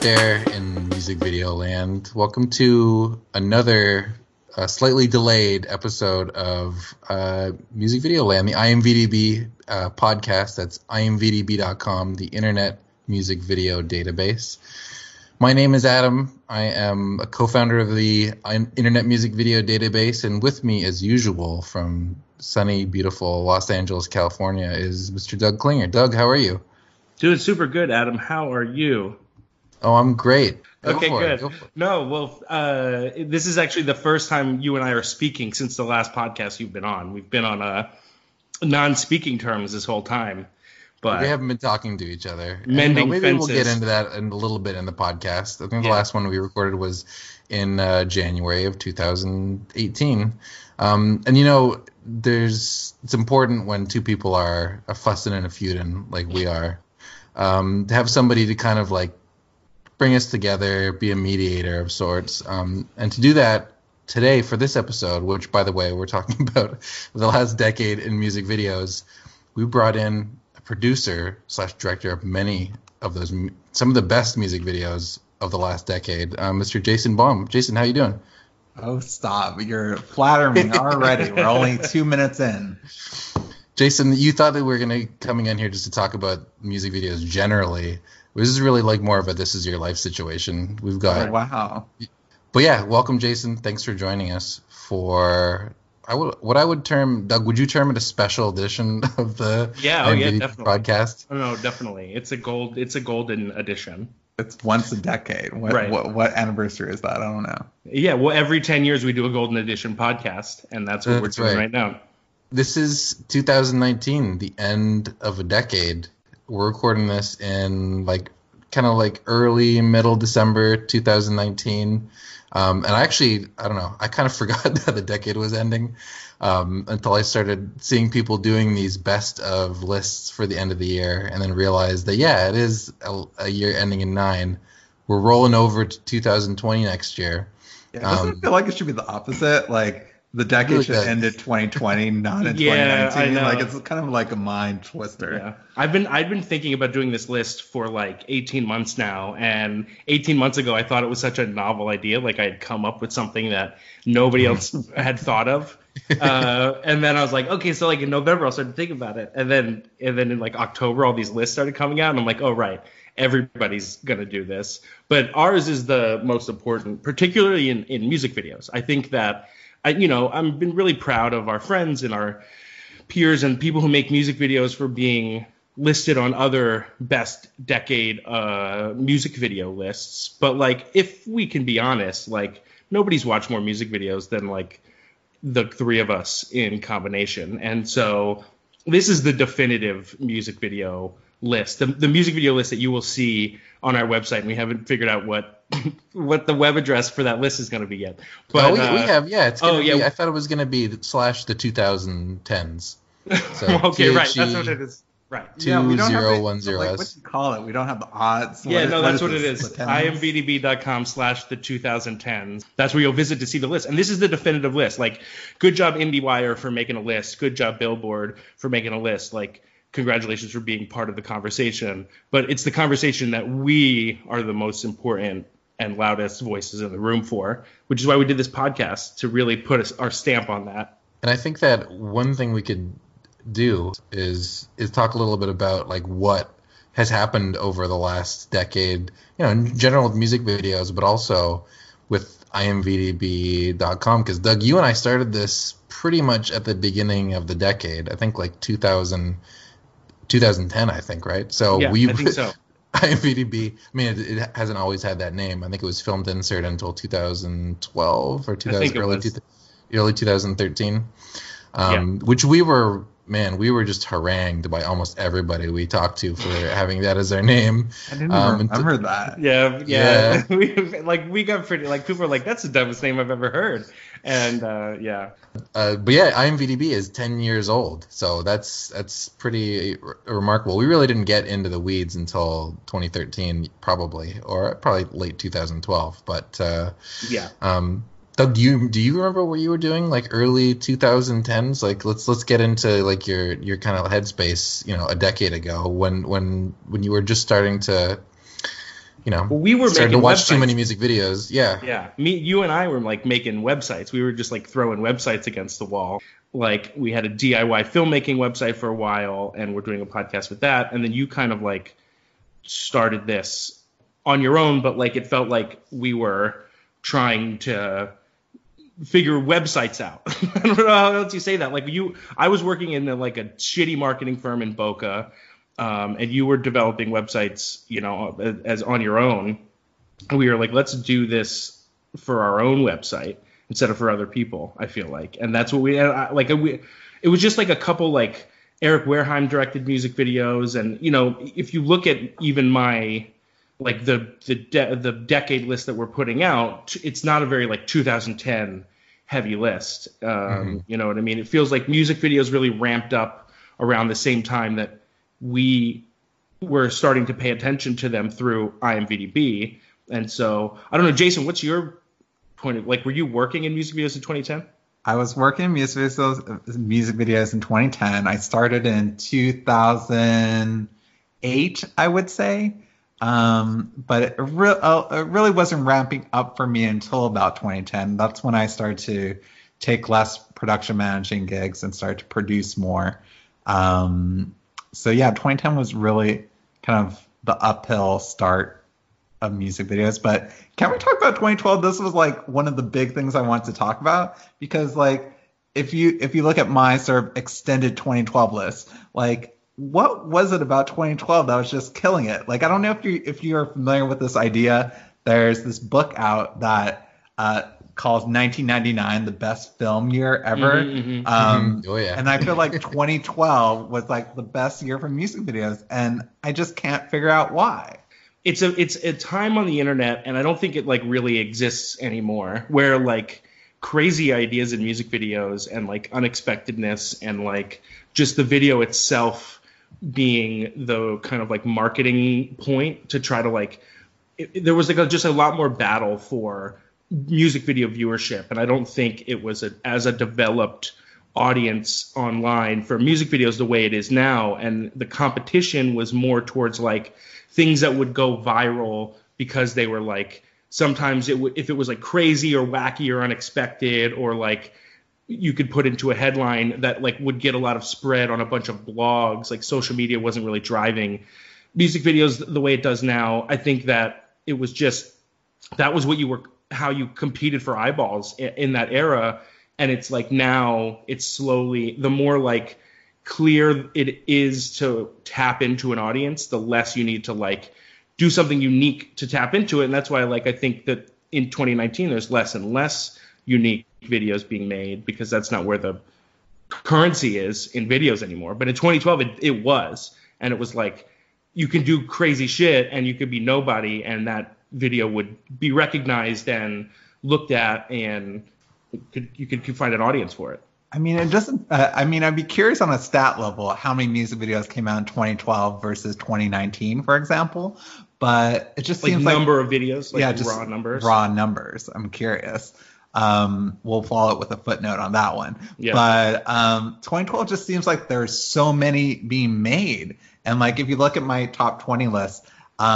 there in music video land. Welcome to another slightly delayed episode of Music Video Land, the IMVDB podcast. That's imvdb.com, the Internet Music Video Database. My name is Adam. I am a co-founder of the Internet Music Video Database, and with me, as usual, from sunny, beautiful Los Angeles, California, is Mr. Doug Klinger. Doug, how are you? Doing super good, Adam. How are you? Oh, I'm great. Okay, good. No, well, this is actually the first time you and I are speaking since the last podcast you've been on. We've been on non-speaking terms this whole time. But we haven't been talking to each other. Mending maybe fences. We'll get into that in a little bit in the podcast. I think the last one we recorded was in January of 2018. And, you know, it's important when two people are fussing and a feuding like we are, to have somebody to kind of like bring us together, be a mediator of sorts. And to do that today for this episode, which, by the way, we're talking about the last decade in music videos, we brought in a producer / director of many of those, some of the best music videos of the last decade, Mr. Jason Baum. Jason, how you doing? Oh, stop. You're flattering me already. We're only 2 minutes in. Jason, you thought that we were going to coming in here just to talk about music videos generally. This is really like more of a this is your life situation. We've got. Oh, wow. But yeah, welcome, Jason. Thanks for joining us for what I would term, Doug, would you term it a special edition of the definitely. podcast? Oh, no, definitely. It's a golden edition. It's once a decade. What anniversary is that? I don't know. Yeah, well, every 10 years we do a golden edition podcast, and that's what we're doing right now. This is 2019, the end of a decade. We're recording this in kind of early, middle December 2019. And I don't know, I kind of forgot that the decade was ending until I started seeing people doing these best of lists for the end of the year, and then realized that, it is a year ending in 9. We're rolling over to 2020 next year. Yeah, doesn't it feel like it should be the opposite? Like, the decade should end in 2020, not in 2019. I know. Like, it's kind of like a mind twister. Yeah. I've been thinking about doing this list for 18 months now, and 18 months ago I thought it was such a novel idea. Like, I had come up with something that nobody else had thought of. And then I was like, okay, so in November I'll start to think about it. And then in October all these lists started coming out, and I'm like, oh right, everybody's gonna do this. But ours is the most important, particularly in music videos. I think that I've been really proud of our friends and our peers and people who make music videos for being listed on other best decade music video lists. But if we can be honest, nobody's watched more music videos than the three of us in combination. And so this is the definitive music video list, the music video list that you will see on our website. And we haven't figured out what the web address for that list is going to be yet. But we have. Yeah, it's going to be. I thought it was going to be / the 2010s. So okay, right. That's what it is. Right. 2010s. What do you call it? We don't have the odds. That's what it is. imvdb.com / the 2010s. That's where you'll visit to see the list. And this is the definitive list. Good job IndieWire for making a list. Good job Billboard for making a list. Congratulations for being part of the conversation. But it's the conversation that we are the most important and loudest voices in the room for, which is why we did this podcast, to really put our stamp on that. And I think that one thing we could do is talk a little bit about what has happened over the last decade, in general with music videos, but also with imvdb.com. Because Doug, you and I started this pretty much at the beginning of the decade. I think 2010, I think, right? So I think so. IMVDB, I mean, it hasn't always had that name. I think it was Filmed Insert until 2012 or early 2013, which we were just harangued by almost everybody we talked to for having that as our name. I didn't remember that. Yeah. we got pretty, people were like, that's the dumbest name I've ever heard. And but IMVDB is 10 years old, so that's pretty remarkable. We really didn't get into the weeds until 2013, probably late 2012. But Doug, do you remember what you were doing early 2010s? Let's get into your kind of headspace, a decade ago when you were just starting to we were started to watch websites. too many music videos. Yeah. Yeah. You and I were like making websites. We were just like throwing websites against the wall. Like we had a DIY filmmaking website for a while, and we're doing a podcast with that. And then you kind of like started this on your own, but like it felt like we were trying to figure websites out. I don't know how else you say that. Like I was working in a shitty marketing firm in Boca, and you were developing websites, as on your own. And we were like, let's do this for our own website instead of for other people, I feel like. And that's what it was just like a couple like Eric Wareheim directed music videos. And, if you look at even my, like the decade list that we're putting out, it's not a very like 2010 heavy list. You know what I mean? It feels like music videos really ramped up around the same time that we were starting to pay attention to them through IMVDB. And so, I don't know, Jason, what's your point of, were you working in music videos in 2010? I was working in music videos in 2010. I started in 2008, I would say. But it really wasn't ramping up for me until about 2010. That's when I started to take less production managing gigs and start to produce more. So yeah, 2010 was really kind of the uphill start of music videos. But can we talk about 2012? This was like one of the big things I wanted to talk about, because like if you look at my sort of extended 2012 list, like what was it about 2012 that was just killing it? Like I don't know if you're familiar with this idea. There's this book out that called 1999, the best film year ever. Oh yeah. And I feel like 2012 was like the best year for music videos, and I just can't figure out why. It's a time on the internet, and I don't think it like really exists anymore, where like crazy ideas in music videos and like unexpectedness and like just the video itself being the kind of like marketing point to try to like there was like just a lot more battle for music video viewership, and I don't think it was as a developed audience online for music videos the way it is now. And the competition was more towards like things that would go viral because they were like sometimes if it was like crazy or wacky or unexpected, or like you could put into a headline that like would get a lot of spread on a bunch of blogs. Like social media wasn't really driving music videos the way it does now. I think that it was just that was how you competed for eyeballs in that era. And it's like now it's slowly, the more like clear it is to tap into an audience, the less you need to like do something unique to tap into it. And that's why like I think that in 2019 there's less and less unique videos being made, because that's not where the currency is in videos anymore. But in 2012 it was, and it was like you can do crazy shit and you could be nobody, and that video would be recognized and looked at, and you could find an audience for it. I mean, it doesn't. I'd be curious on a stat level how many music videos came out in 2012 versus 2019, for example. But it just seems like number of videos, like just raw numbers. Raw numbers. I'm curious. We'll follow it with a footnote on that one. Yeah. But 2012 just seems like there's so many being made, and like if you look at my top 20 list,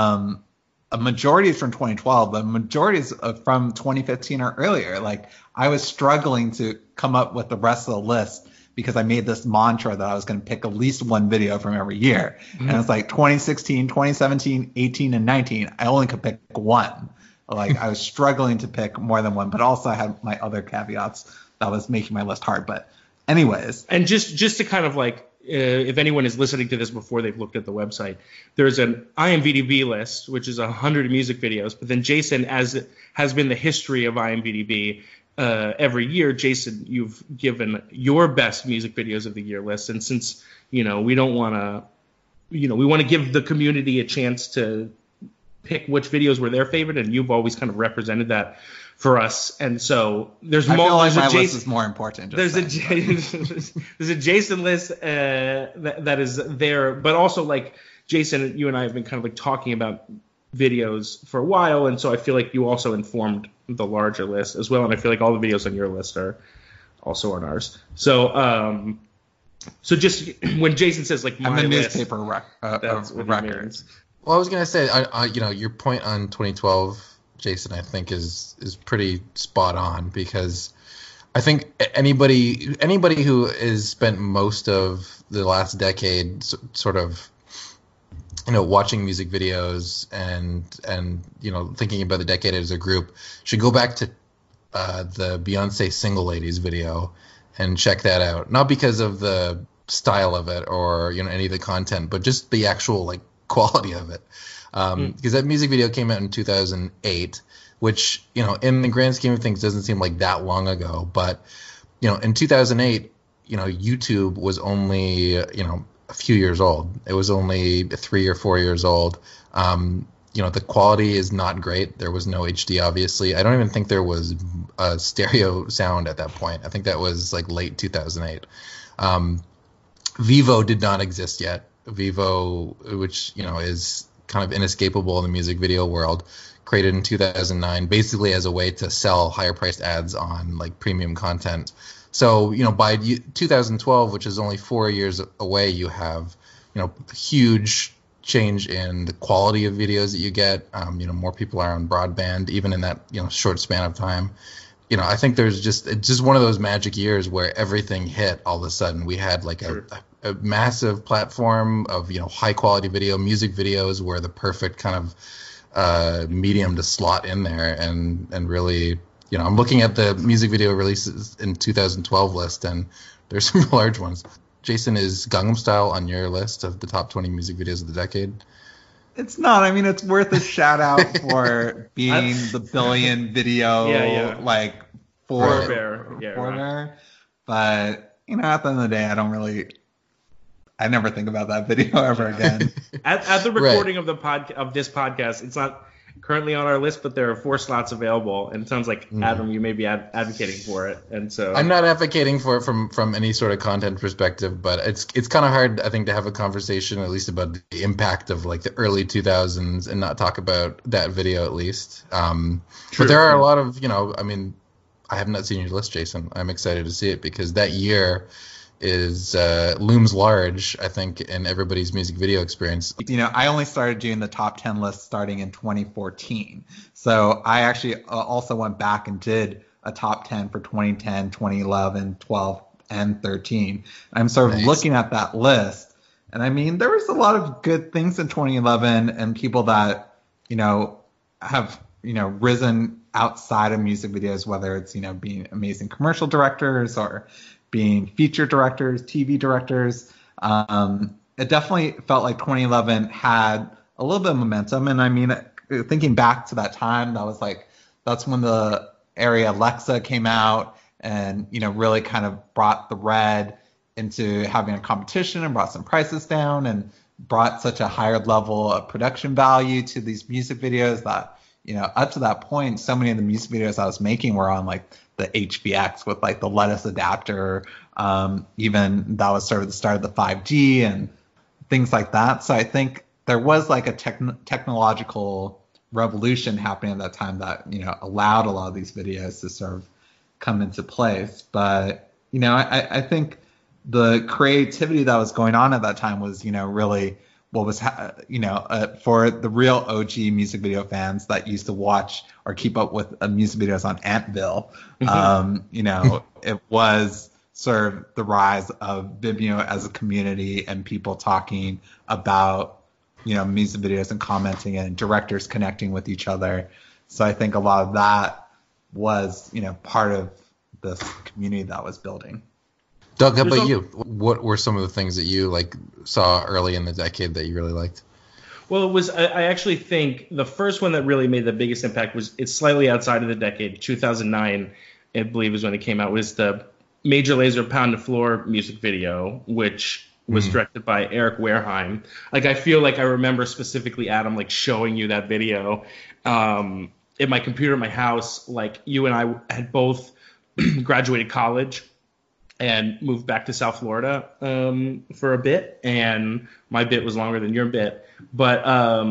a majority is from 2012, but a majority is from 2015 or earlier. Like I was struggling to come up with the rest of the list because I made this mantra that I was going to pick at least one video from every year. Mm-hmm. And it's like 2016, 2017, 18, and 19. I only could pick one. Like I was struggling to pick more than one, but also I had my other caveats that was making my list hard. But anyways. And just to kind of like, if anyone is listening to this before they've looked at the website, there's an IMVDB list, which is 100 music videos. But then Jason, as has been the history of IMVDB, every year, Jason, you've given your best music videos of the year list. And since, we don't want to, we want to give the community a chance to pick which videos were their favorite, and you've always kind of represented that for us. And so there's more. I feel like my list is more important. There's a Jason list that is there, but also like Jason, you and I have been kind of like talking about videos for a while, and so I feel like you also informed the larger list as well. And I feel like all the videos on your list are also on ours. So so just when Jason says like my I'm a list, newspaper that's what records. Well, I was gonna say, your point on 2012, Jason, I think is pretty spot on, because I think anybody who has spent most of the last decade sort of, watching music videos and thinking about the decade as a group should go back to the Beyonce Single Ladies video and check that out. Not because of the style of it or any of the content, but just the actual like quality of it. Because that music video came out in 2008, which in the grand scheme of things doesn't seem like that long ago. But in 2008, YouTube was only a few years old. It was only 3 or 4 years old. The quality is not great. There was no HD, obviously. I don't even think there was a stereo sound at that point. I think that was like late 2008. Vivo did not exist yet. Vivo, which is kind of inescapable in the music video world, created in 2009 basically as a way to sell higher priced ads on like premium content. So by 2012, which is only 4 years away, you have huge change in the quality of videos that you get. More people are on broadband even in that short span of time. I think it's just one of those magic years where everything hit all of a sudden. We had like a massive platform of high quality video. Music videos were the perfect kind of medium to slot in there, and really I'm looking at the music video releases in 2012 list, and there's some large ones. Jason, is Gangnam Style on your list of the top 20 music videos of the decade? It's not. I mean, it's worth a shout out for being the billion video like forebear. But at the end of the day, I never think about that video ever again. At the recording of this podcast, it's not currently on our list, but there are 4 slots available, and it sounds like Adam, you may be advocating for it, and so I'm not advocating for it from any sort of content perspective, but it's kind of hard, I think, to have a conversation at least about the impact of like the early 2000s and not talk about that video at least. But there are a lot of I have not seen your list, Jason. I'm excited to see it because that year looms large, I think, in everybody's music video experience. I only started doing the top 10 list starting in 2014. So I actually also went back and did a top 10 for 2010, 2011, 12, and 13. I'm sort of looking at that list, and I mean, there was a lot of good things in 2011 and people that, have, risen outside of music videos, whether it's, being amazing commercial directors or being feature directors, TV directors. It definitely felt like 2011 had a little bit of momentum. And I mean, thinking back to that time, that's when the area Alexa came out and, really kind of brought the Red into having a competition and brought some prices down and brought such a higher level of production value to these music videos that, up to that point, so many of the music videos I was making were on like the HVX with like the lettuce adapter. Even that was sort of the start of the 5G and things like that. So I think there was like a technological revolution happening at that time that, allowed a lot of these videos to sort of come into place. But, I think the creativity that was going on at that time was, really what was, for the real OG music video fans that used to watch or keep up with music videos on Antvil, it was sort of the rise of Vimeo as a community and people talking about, music videos and commenting and directors connecting with each other. So I think a lot of that was, part of this community that was building. Doug, how about you? What were some of the things that you saw early in the decade that you really liked? Well, I actually think the first one that really made the biggest impact it's slightly outside of the decade. 2009, I believe, is when it came out, was the Major Lazer Pound the Floor music video, which was directed by Eric Wareheim. I feel like I remember specifically, Adam, showing you that video in my computer in my house. You and I had both graduated college and moved back to South Florida for a bit, and my bit was longer than your bit. But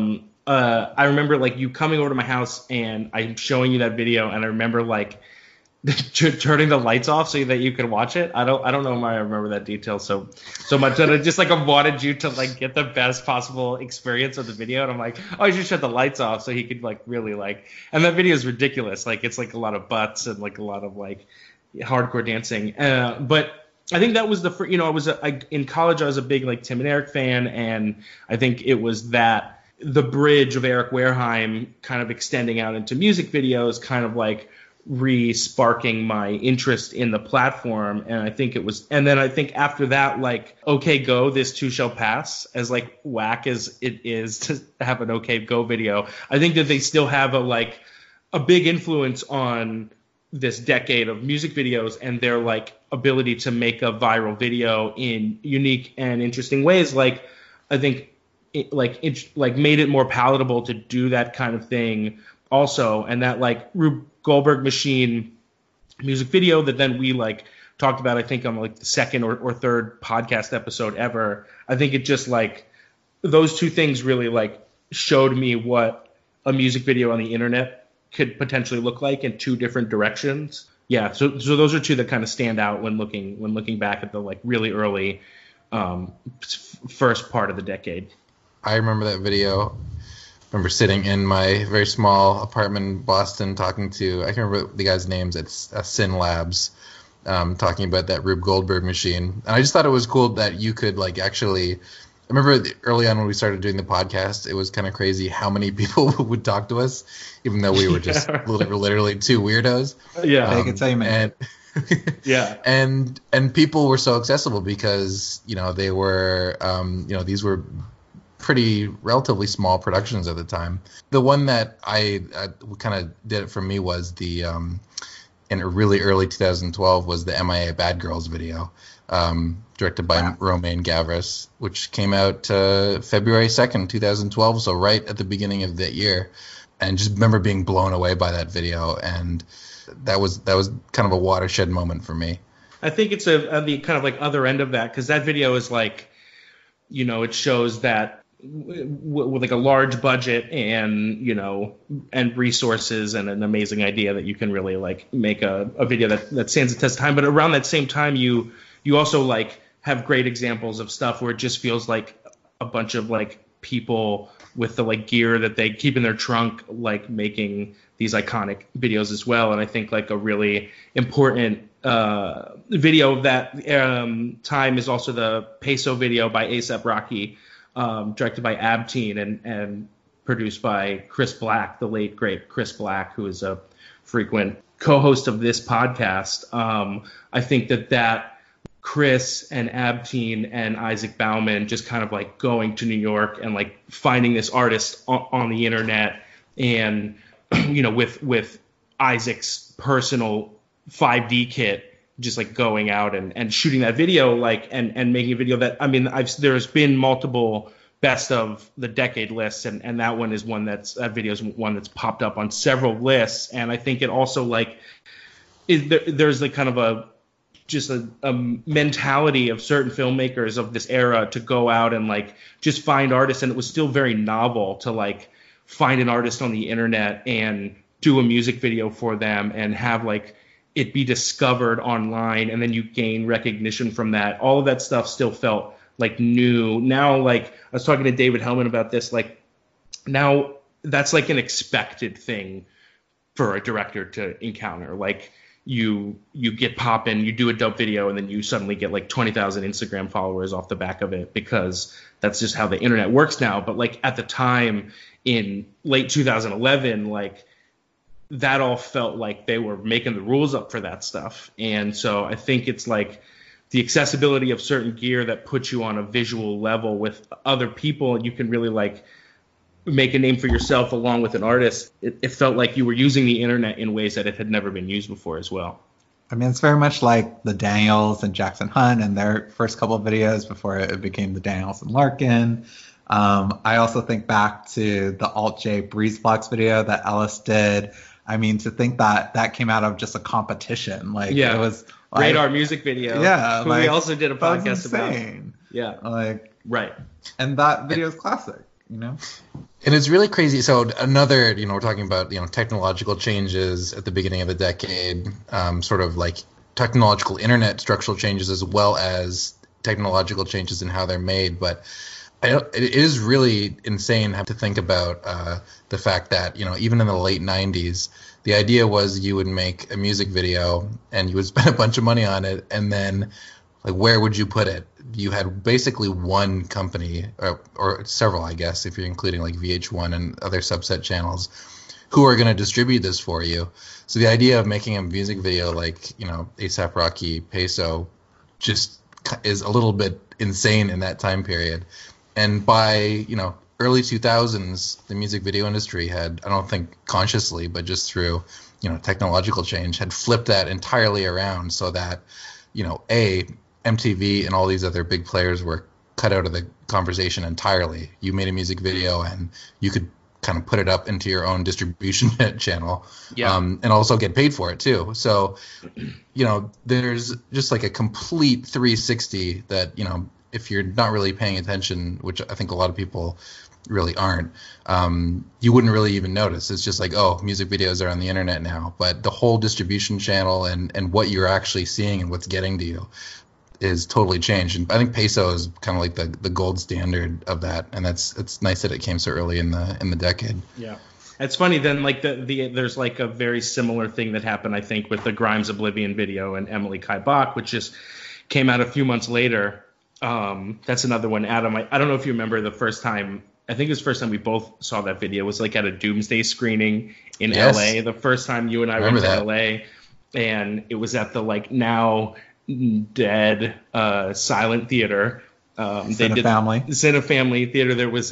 I remember you coming over to my house and I'm showing you that video, and I remember turning the lights off so that you could watch it. I don't know why I remember that detail so much, that I just like I wanted you to like get the best possible experience of the video, and I'm like, oh, you should shut the lights off so he could like really like. And that video is ridiculous. Like it's like a lot of butts and like a lot of like hardcore dancing. But I think that was the first, in college I was a big like Tim and Eric fan, and I think it was that the bridge of Eric Wareheim kind of extending out into music videos, kind of like re-sparking my interest in the platform. And I think it was, and then I think after that, like OK Go, This Too Shall Pass, as like whack as it is to have an OK Go video, I think that they still have a big influence on this decade of music videos and their like ability to make a viral video in unique and interesting ways. Like I think it made it more palatable to do that kind of thing also. And that like Rube Goldberg Machine music video that then we like talked about, I think on like the second or third podcast episode ever. I think it just like those two things really like showed me what a music video on the internet could potentially look like in two different directions. Yeah, so those are two that kind of stand out when looking back at the like really early first part of the decade. I remember that video. I remember sitting in my very small apartment in Boston talking to, I can't remember the guy's names, it's Sin Labs, talking about that Rube Goldberg Machine. And I just thought it was cool that you could like actually, I remember early on when we started doing the podcast, it was kind of crazy how many people would talk to us, even though we were just literally two weirdos. Yeah. I can tell you, man. Yeah. And people were so accessible because, they were, these were pretty relatively small productions at the time. The one that I kind of did it for me was the in really early 2012 was the MIA Bad Girls video, directed by Romain Gavras, which came out February 2nd, 2012, so right at the beginning of that year. And just remember being blown away by that video, and that was kind of a watershed moment for me. I think it's the kind of like other end of that, because that video is like, it shows that with like a large budget and and resources and an amazing idea that you can really like make a video that stands the test of time. But around that same time, you also like have great examples of stuff where it just feels like a bunch of like people with the like gear that they keep in their trunk, like making these iconic videos as well. And I think like a really important video of that time is also the Peso video by A$AP Rocky, directed by Abteen and produced by Chris Black, the late great Chris Black, who is a frequent co-host of this podcast. I think that Chris and Abteen and Isaac Bauman just kind of like going to New York and like finding this artist on the internet, and with Isaac's personal 5D kit, just like going out and shooting that video, like and making a video that, I mean, there's been multiple best of the decade lists, and that one is that video is one that's popped up on several lists. And I think it also like there's like kind of a mentality of certain filmmakers of this era to go out and like just find artists, and it was still very novel to like find an artist on the internet and do a music video for them and have like it be discovered online, and then you gain recognition from that. All of that stuff still felt like new. Now, like I was talking to David Hellman about this, like now that's like an expected thing for a director to encounter. Like you get poppin', you do a dope video, and then you suddenly get like 20,000 Instagram followers off the back of it, because that's just how the internet works now. But like at the time in late 2011, like that all felt like they were making the rules up for that stuff. And so I think it's like the accessibility of certain gear that puts you on a visual level with other people, and you can really like make a name for yourself along with an artist. It felt like you were using the internet in ways that it had never been used before as well. I mean, it's very much like the Daniels and Jackson Hunt and their first couple of videos before it became the Daniels and Larkin. I also think back to the Alt J Breezebox video that Ellis did. I mean, to think that came out of just a competition. Like, yeah. It was like, Radar music video. Yeah. Who we also did a podcast about. Insane. Yeah. Like, right. And that video is classic. And it's really crazy. So another, we're talking about, technological changes at the beginning of the decade, sort of like technological internet structural changes as well as technological changes in how they're made. But it is really insane to think about the fact that, even in the late 90s, the idea was you would make a music video and you would spend a bunch of money on it, and then like where would you put it? You had basically one company or several, I guess, if you're including like VH1 and other subset channels, who are going to distribute this for you. So the idea of making a music video like, A$AP Rocky, Peso just is a little bit insane in that time period. And by, early 2000s, the music video industry had, I don't think consciously, but just through, technological change, had flipped that entirely around so that, MTV and all these other big players were cut out of the conversation entirely. You made a music video and you could kind of put it up into your own distribution channel, and also get paid for it too. So, there's just like a complete 360 that, if you're not really paying attention, which I think a lot of people really aren't, you wouldn't really even notice. It's just like, oh, music videos are on the internet now. But the whole distribution channel and what you're actually seeing and what's getting to you is totally changed. And I think Peso is kind of like the gold standard of that. And it's nice that it came so early in the decade. Yeah. It's funny then, like there's like a very similar thing that happened, I think, with the Grimes Oblivion video and Emily Kai Bach, which just came out a few months later. That's another one, Adam. I don't know if you remember the first time. I think it was the first time we both saw that video. It was like at a Doomsday screening in LA. The first time you and I went to LA, and it was at the like now dead Silent Theater. Cine Family Theater. There was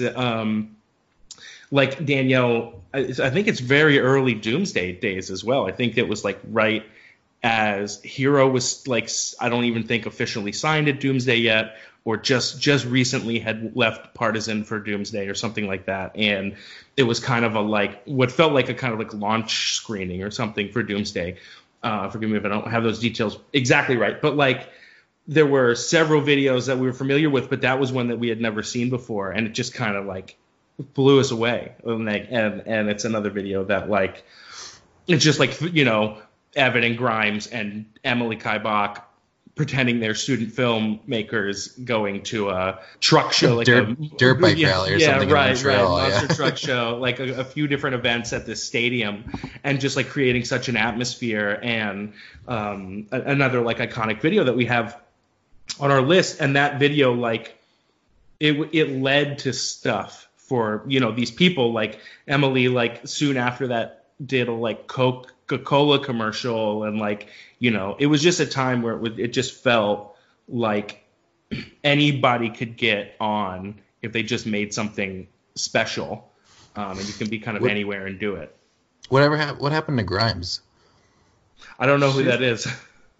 like Danielle. I think it's very early Doomsday days as well. I think it was like right as Hero was like, I don't even think officially signed at Doomsday yet, or just recently had left Partisan for Doomsday or something like that. And it was kind of a like what felt like a kind of like launch screening or something for Doomsday. Forgive me if I don't have those details exactly right, but like there were several videos that we were familiar with, but that was one that we had never seen before, and it just kind of like blew us away. And it's another video that like it's just like Evan and Grimes and Emily Kai Bach pretending they're student filmmakers going to a truck show, like dirt bike rally or something in Montreal. Monster truck show, like a few different events at this stadium, and just like creating such an atmosphere. And another like iconic video that we have on our list, and that video like it led to stuff for these people like Emily, like soon after that did a like Coca-Cola commercial, and like it was just a time where it just felt like anybody could get on if they just made something special, and you can be kind of anywhere and do it. What happened to Grimes? I don't know who that is.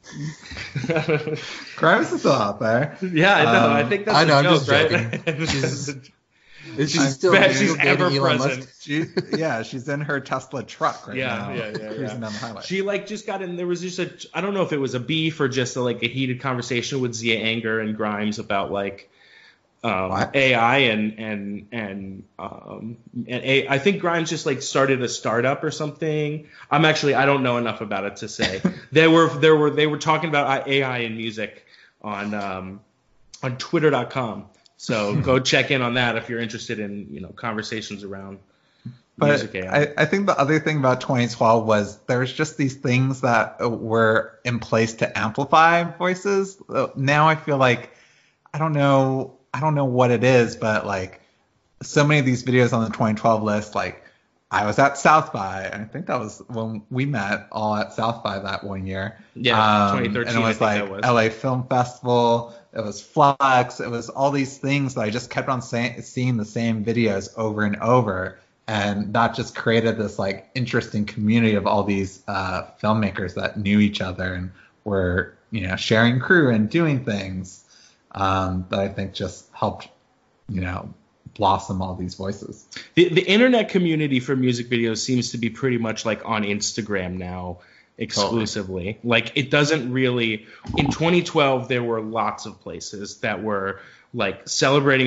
Grimes is still out there. Yeah, I know. I think that's a joke, right? She's still ever present. She's in her Tesla truck right now. Cruising down the highway. She like just got in. There was just I don't know if it was a beef or just a heated conversation with Zia Anger and Grimes about like AI and I think Grimes just like started a startup or something. I don't know enough about it to say. they were talking about AI and music on Twitter.com. So go check in on that if you're interested in conversations around music AI. I think the other thing about 2012 was there's just these things that were in place to amplify voices. Now I feel like I don't know what it is, but like so many of these videos on the 2012 list, like I was at South by, and I think that was when we met all at South by that one year. Yeah, 2013. And it was like LA Film Festival. It was Flux. It was all these things that I just kept on seeing the same videos over and over, and that just created this like interesting community of all these filmmakers that knew each other and were sharing crew and doing things that I think just helped blossom all these voices. The internet community for music videos seems to be pretty much like on Instagram now exclusively. Totally. Like it doesn't really. In 2012 there were lots of places that were like celebrating the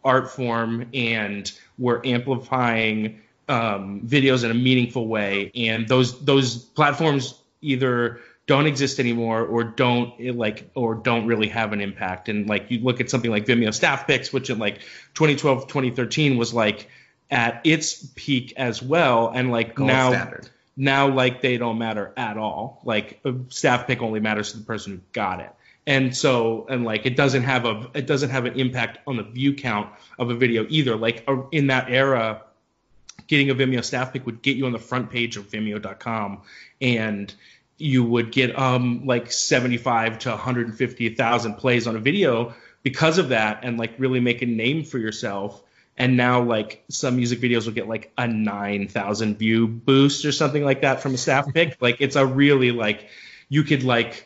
art form, and we're amplifying videos in a meaningful way. And those platforms either don't exist anymore or don't really have an impact. And like you look at something like Vimeo Staff Picks, which in like 2012, 2013 was like at its peak as well, and like Gold standard. now like they don't matter at all. Like a staff pick only matters to the person who got it. And so, and like it doesn't have an impact on the view count of a video either. Like in that era, getting a Vimeo staff pick would get you on the front page of Vimeo.com, and you would get like 75 to 150,000 plays on a video because of that, and like really make a name for yourself. And now like some music videos will get like a 9,000 view boost or something like that from a staff pick. Like it's a really like you could like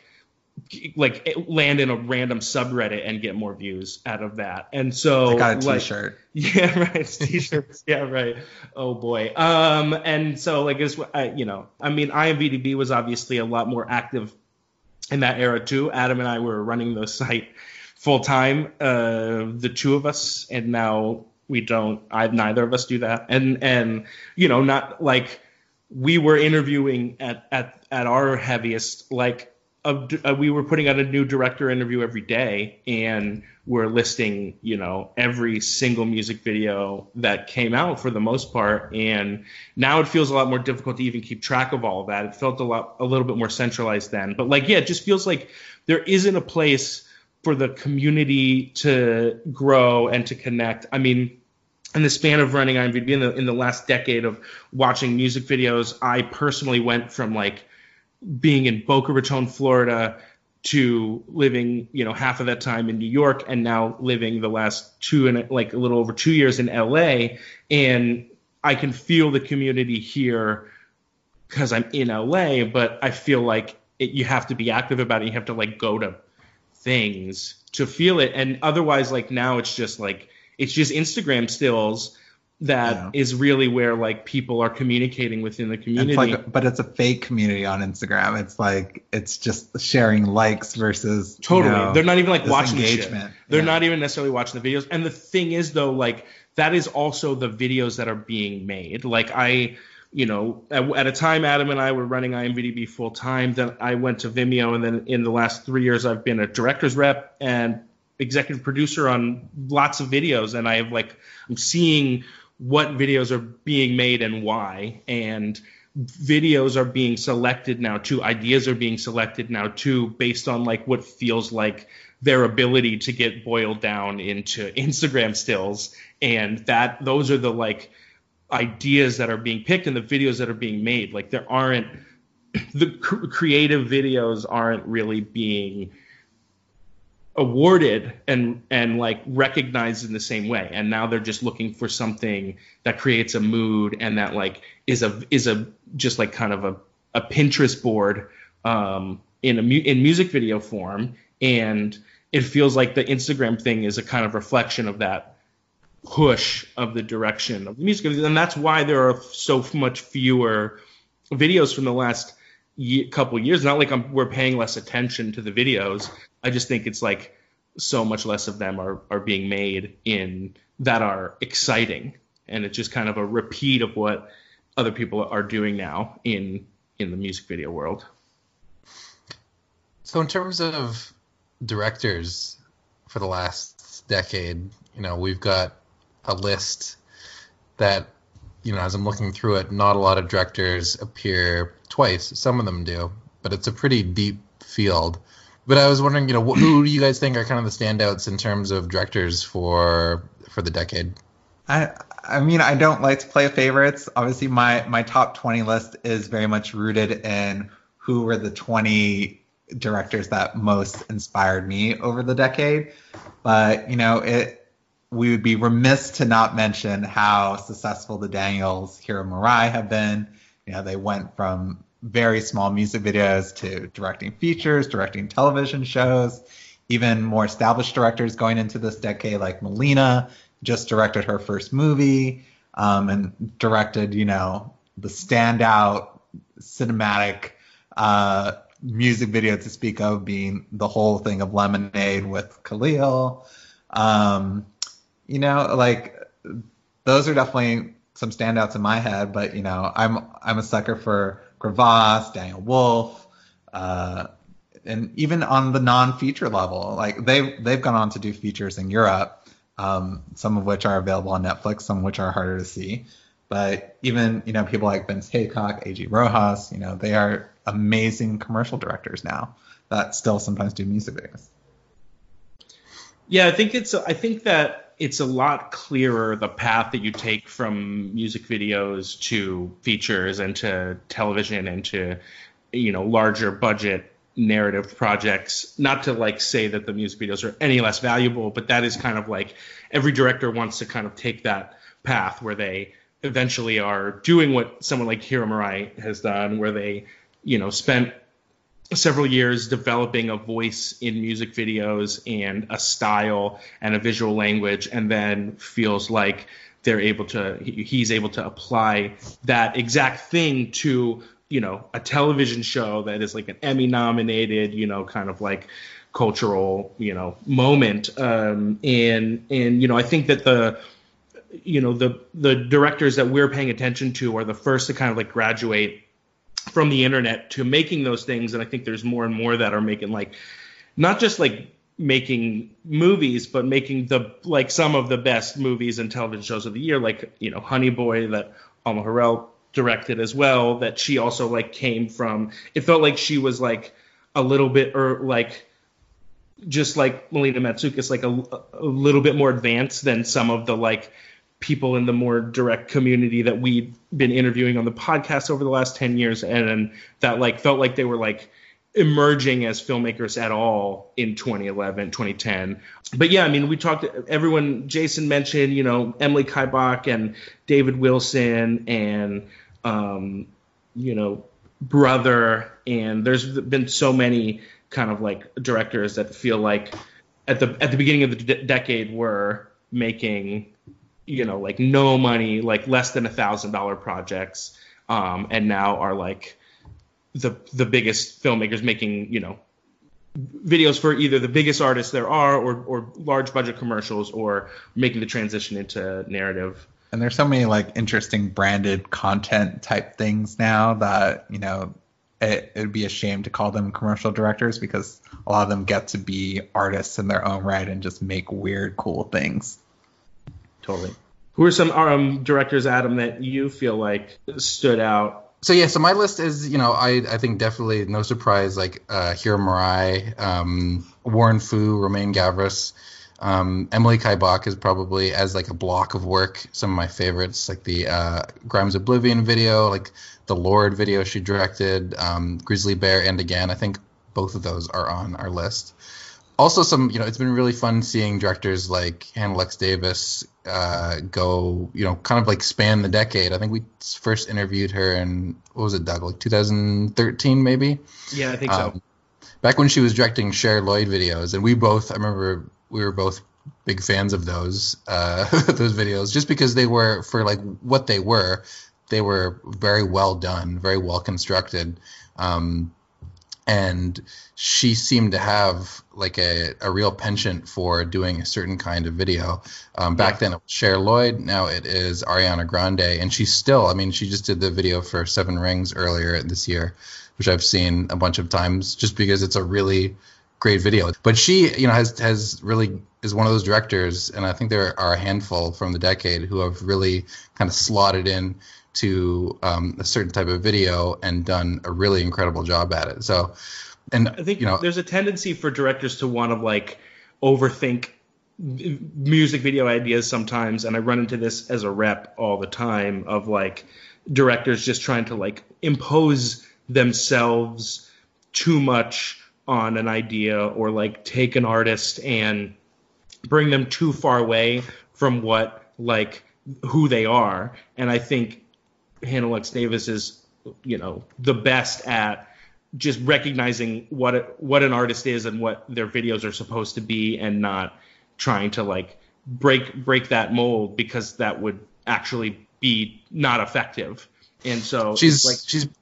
land in a random subreddit and get more views out of that. And so I got a t-shirt. Yeah, right. T-shirts. Yeah, right. Oh boy. And so like it's I mean, IMVDB was obviously a lot more active in that era too. Adam and I were running the site full time, the two of us, and now we don't. Neither of us do that. And not like we were interviewing at our heaviest, like. We were putting out a new director interview every day, and we're listing, every single music video that came out for the most part. And now it feels a lot more difficult to even keep track of all of that. It felt a little bit more centralized then. But it just feels like there isn't a place for the community to grow and to connect. I mean, in the span of running IMDb in the last decade of watching music videos, I personally went from being in Boca Raton, Florida, to living, half of that time in New York, and now living the last a little over 2 years in LA. And I can feel the community here because I'm in LA, but I feel like you have to be active about it. You have to go to things to feel it. And otherwise, now it's just Instagram stills. That is really where people are communicating within the community. But it's a fake community on Instagram. It's just sharing likes versus totally. They're not even watching engagement. The shit. They're not even necessarily watching the videos. And the thing is though, that is also the videos that are being made. At a time Adam and I were running IMVDB full time. Then I went to Vimeo, and then in the last 3 years I've been a director's rep and executive producer on lots of videos. And I have I'm seeing what videos are being made and why, and videos are being selected now too. Ideas are being selected now too, based on what feels like their ability to get boiled down into Instagram stills, and those are the ideas that are being picked and the videos that are being made. There aren't the creative videos aren't really being awarded and recognized in the same way, and now they're just looking for something that creates a mood and that is a just kind of a Pinterest board in music video form. And it feels like the Instagram thing is a kind of reflection of that push of the direction of the music, and that's why there are so much fewer videos from the last couple years. Not we're paying less attention to the videos. I just think it's so much less of them are being made that are exciting, and it's just kind of a repeat of what other people are doing now in the music video world. So in terms of directors for the last decade, we've got a list that, as I'm looking through it, not a lot of directors appear twice. Some of them do, but it's a pretty deep field. But I was wondering, who do you guys think are kind of the standouts in terms of directors for the decade? I mean, I don't like to play favorites. Obviously, my top 20 list is very much rooted in who were the 20 directors that most inspired me over the decade. But, we would be remiss to not mention how successful the Daniels, Hiro Murai have been. They went from very small music videos to directing features, directing television shows, even more established directors going into this decade, like Melina, just directed her first movie, and directed, the standout cinematic music video to speak of being the whole thing of Lemonade with Khalil. you know, like those are definitely some standouts in my head. But you know, I'm a sucker for Gravas, Daniel Wolf, and even on the non-feature level, like they've gone on to do features in Europe, some of which are available on Netflix, some of which are harder to see. But even, you know, people like Vince Haycock, A.G. Rojas, you know, they are amazing commercial directors now that still sometimes do music videos. Yeah, I think that it's a lot clearer the path that you take from music videos to features and to television and to, you know, larger budget narrative projects. Not to like say that the music videos are any less valuable, but that is kind of like every director wants to kind of take that path where they eventually are doing what someone like Hiro Murai has done, where they, you know, spent several years developing a voice in music videos and a style and a visual language, and then feels like he's able to apply that exact thing to, you know, a television show that is like an Emmy nominated, you know, kind of like cultural, you know, moment. And you know, I think that the directors that we're paying attention to are the first to kind of like graduate from the internet to making those things. And I think there's more and more that are making like, not just like making movies, but making some of the best movies and television shows of the year. Like, you know, Honey Boy that Alma Har'el directed as well, that she also like came from. It felt like she was like a little bit, or like, just like Melina Matsoukas, like a little bit more advanced than some of the like people in the more direct community that we've been interviewing on the podcast over the last 10 years. And that like felt like they were like emerging as filmmakers at all in 2011, 2010. But yeah, I mean, we talked, Jason mentioned, you know, Emily Kaibach and David Wilson and, you know, Brother. And there's been so many kind of like directors that feel like at the beginning of the decade were making, you know, like no money, like less than $1,000 projects, and now are like the biggest filmmakers making, you know, videos for either the biggest artists there are, or large budget commercials, or making the transition into narrative. And there's so many like interesting branded content type things now that, you know, it would be a shame to call them commercial directors, because a lot of them get to be artists in their own right and just make weird, cool things. Totally. Who are some directors, Adam, that you feel like stood out? So my list is, you know, I think definitely no surprise, like Hiro Murai, Warren Fu, Romain Gavras, Emily Kaibach is probably, as like a block of work, some of my favorites, like the Grimes Oblivion video, like the Lord video she directed, Grizzly Bear, and Again. I think both of those are on our list. Also, some, you know, it's been really fun seeing directors like Hannah Lux Davis go, you know, kind of like span the decade. I think we first interviewed her in, what was it, Doug, like 2013 maybe? Yeah, I think so. Back when she was directing Cher Lloyd videos, and I remember we were both big fans of those those videos, just because they were, for like what they were very well done, very well constructed. And she seemed to have like a real penchant for doing a certain kind of video. Back then it was Cher Lloyd, now it is Ariana Grande, and she just did the video for Seven Rings earlier this year, which I've seen a bunch of times just because it's a really great video. But she, you know, has really is one of those directors, and I think there are a handful from the decade who have really kind of slotted in to a certain type of video and done a really incredible job at it. So, and I think, you know, there's a tendency for directors to want to like overthink music video ideas sometimes, and I run into this as a rep all the time, of like directors just trying to like impose themselves too much on an idea, or like take an artist and bring them too far away from who they are. And I think Hannah Lux Davis is, you know, the best at just recognizing what an artist is and what their videos are supposed to be, and not trying to like break that mold, because that would actually be not effective. And so she's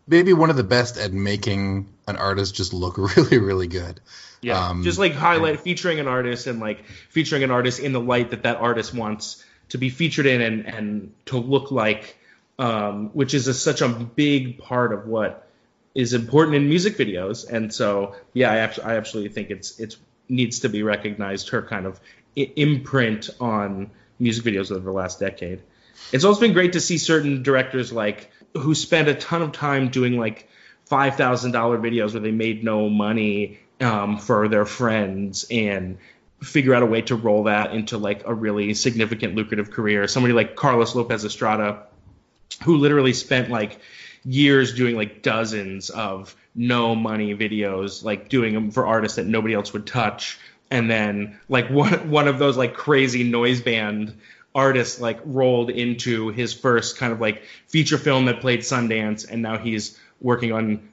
maybe one of the best at making an artist just look really, really good. Yeah, just like featuring an artist and like featuring an artist in the light that artist wants to be featured in and to look like, which is such a big part of what is important in music videos. And so, yeah, I absolutely think it's needs to be recognized, her kind of imprint on music videos over the last decade. It's also been great to see certain directors like who spend a ton of time doing like $5,000 videos where they made no money for their friends and figure out a way to roll that into like a really significant lucrative career. Somebody like Carlos Lopez Estrada, who literally spent like years doing like dozens of no money videos, like doing them for artists that nobody else would touch. And then like one of those like crazy noise band artists like rolled into his first kind of like feature film that played Sundance, and now he's working on,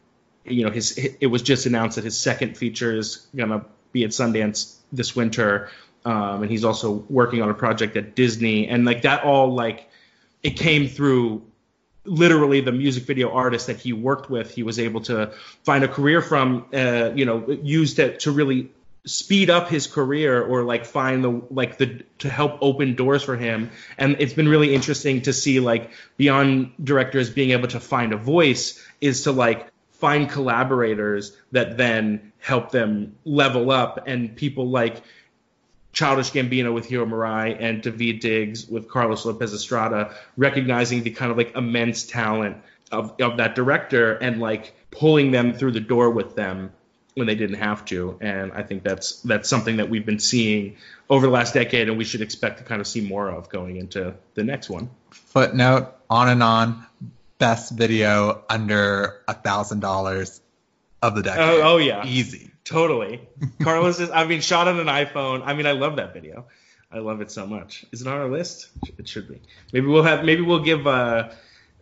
it was just announced that his second feature is gonna be at Sundance this winter, and he's also working on a project at Disney, and like that all like it came through literally the music video artist that he worked with. He was able to find a career from, used it to really speed up his career or like find to help open doors for him. And it's been really interesting to see like beyond directors being able to find a voice is to like find collaborators that then help them level up, and people like Childish Gambino with Hiro Murai and Daveed Diggs with Carlos Lopez Estrada, recognizing the kind of like immense talent of that director and like pulling them through the door with them when they didn't have to. And I think that's something that we've been seeing over the last decade, and we should expect to kind of see more of going into the next one. Footnote, On and On, best video under $1,000 of the decade. Oh yeah. Easy. Totally. Carlos shot on an iPhone. I love that video. I love it so much. Is it on our list? It should be. Maybe we'll give other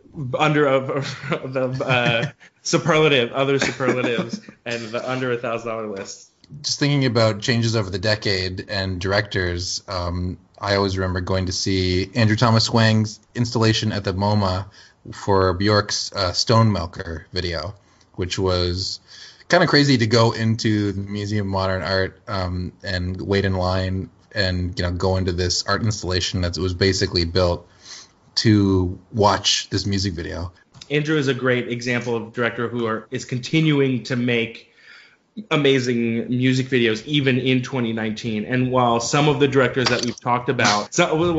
superlatives and the under $1,000 list. Just thinking about changes over the decade and directors, I always remember going to see Andrew Thomas Wang's installation at the MoMA for Bjork's Stonemelker video, which was kind of crazy to go into the Museum of Modern Art and wait in line and go into this art installation that was basically built to watch this music video. Andrew is a great example of a director who is continuing to make amazing music videos even in 2019. And while some of the directors that we've talked about,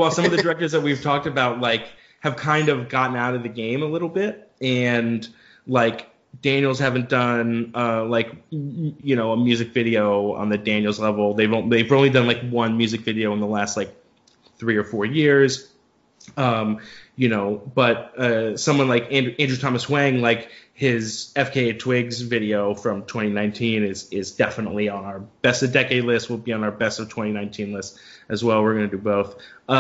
like have kind of gotten out of the game a little bit, and like Daniels haven't done a music video on the Daniels level. They've only done like one music video in the last like 3 or 4 years. But someone like Andrew Thomas Wang, like his FKA Twigs video from 2019 is definitely on our best of decade list. Will be on our best of 2019 list as well. We're going to do both.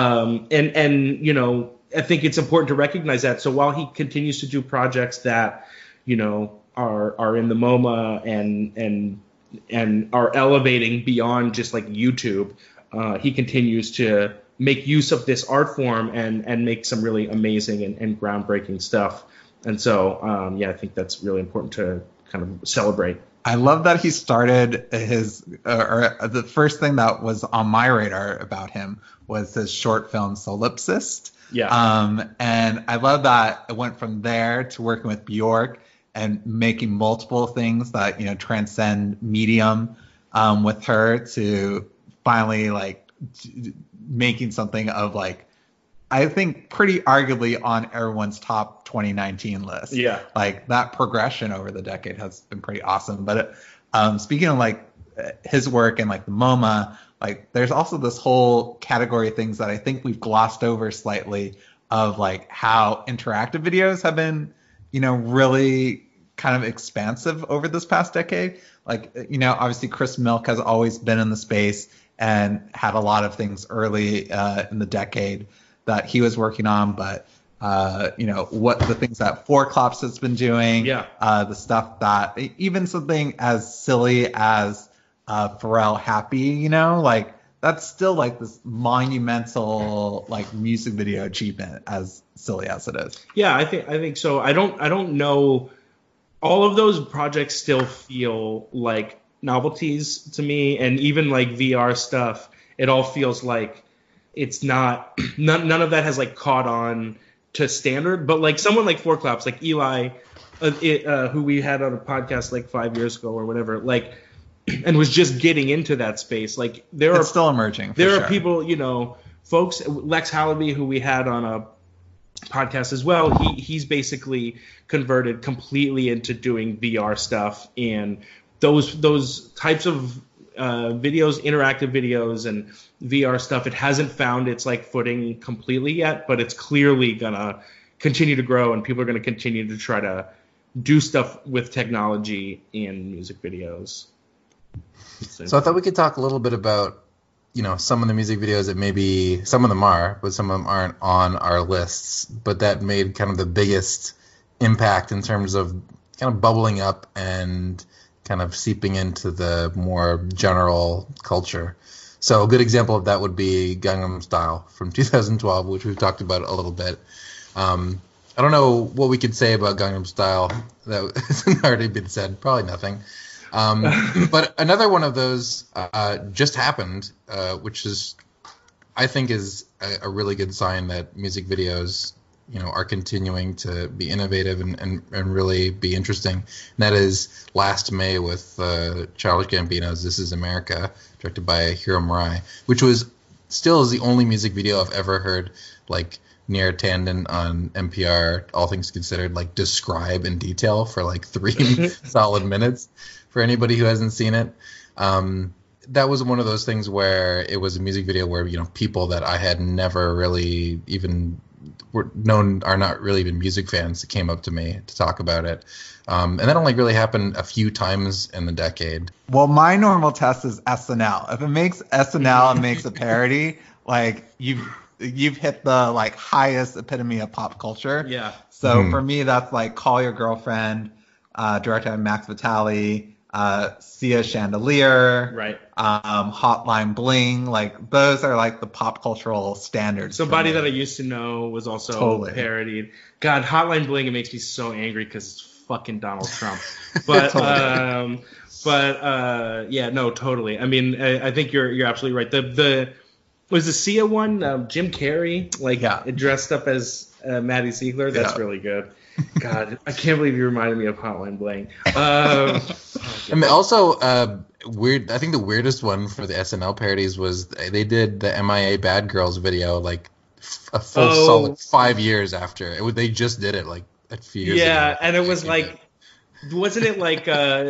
I think it's important to recognize that. So while he continues to do projects that are in the MoMA and are elevating beyond just like YouTube, he continues to make use of this art form and make some really amazing and groundbreaking stuff. And so, I think that's really important to kind of celebrate. I love that he started the first thing that was on my radar about him was his short film Solipsist. Yeah. And I love that it went from there to working with Bjork and making multiple things that, transcend medium with her, to finally like making something of like, I think pretty arguably on everyone's top 2019 list. Yeah. Like that progression over the decade has been pretty awesome. But speaking of like his work and like the MoMA, like there's also this whole category of things that I think we've glossed over slightly, of like how interactive videos have been, really kind of expansive over this past decade. Like, obviously Chris Milk has always been in the space and had a lot of things early in the decade that he was working on, but what the things that Four Claps has been doing, the stuff that even something as silly as Pharrell Happy, like that's still like this monumental like music video achievement, as silly as it is. Yeah, I think so. I don't know all of those projects still feel like novelties to me, and even like VR stuff, it all feels like it's not none of that has like caught on to standard. But like someone like Four Claps, like Eli, who we had on a podcast like 5 years ago or whatever, like, and was just getting into that space. Like It's still emerging. There are people, folks, Lex Hallaby, who we had on a podcast as well, he's basically converted completely into doing VR stuff, and those types of videos, interactive videos and VR stuff, it hasn't found its like footing completely yet, but it's clearly gonna continue to grow, and people are gonna continue to try to do stuff with technology in music videos. So I thought we could talk a little bit about some of the music videos that maybe some of them are, but some of them aren't on our lists, but that made kind of the biggest impact in terms of kind of bubbling up and kind of seeping into the more general culture. So a good example of that would be Gangnam Style from 2012, which we've talked about a little bit. I don't know what we could say about Gangnam Style that hasn't already been said. Probably nothing. But another one of those just happened, which is, I think, is a really good sign that music videos, are continuing to be innovative and really be interesting. And that is last May with Childish Gambino's "This Is America," directed by Hiro Murai, which still is the only music video I've ever heard like Near Tandon on NPR, All Things Considered, like describe in detail for like 3 solid minutes. For anybody who hasn't seen it, that was one of those things where it was a music video where people that I had never really even known are not really even music fans that came up to me to talk about it, and that only really happened a few times in the decade. Well, my normal test is SNL. If it makes SNL and makes a parody, like you've hit the like highest epitome of pop culture. Yeah. So for me, that's like Call Your Girlfriend, directed by Max Vitale. Sia Chandelier, right? Hotline Bling, like those are like the pop cultural standards. Somebody that I used to know was also parodied. God, Hotline Bling, it makes me so angry because it's fucking Donald Trump. But yeah, no, totally. I mean, I think you're absolutely right. The was the Sia one, Jim Carrey, dressed up as Maddie Ziegler. That's really good. God, I can't believe you reminded me of Hotline Bling. I mean, also weird. I think the weirdest one for the SNL parodies was they did the MIA Bad Girls video like a full solid 5 years after they just did it like a few years ago. Yeah, and it was like, wasn't it like?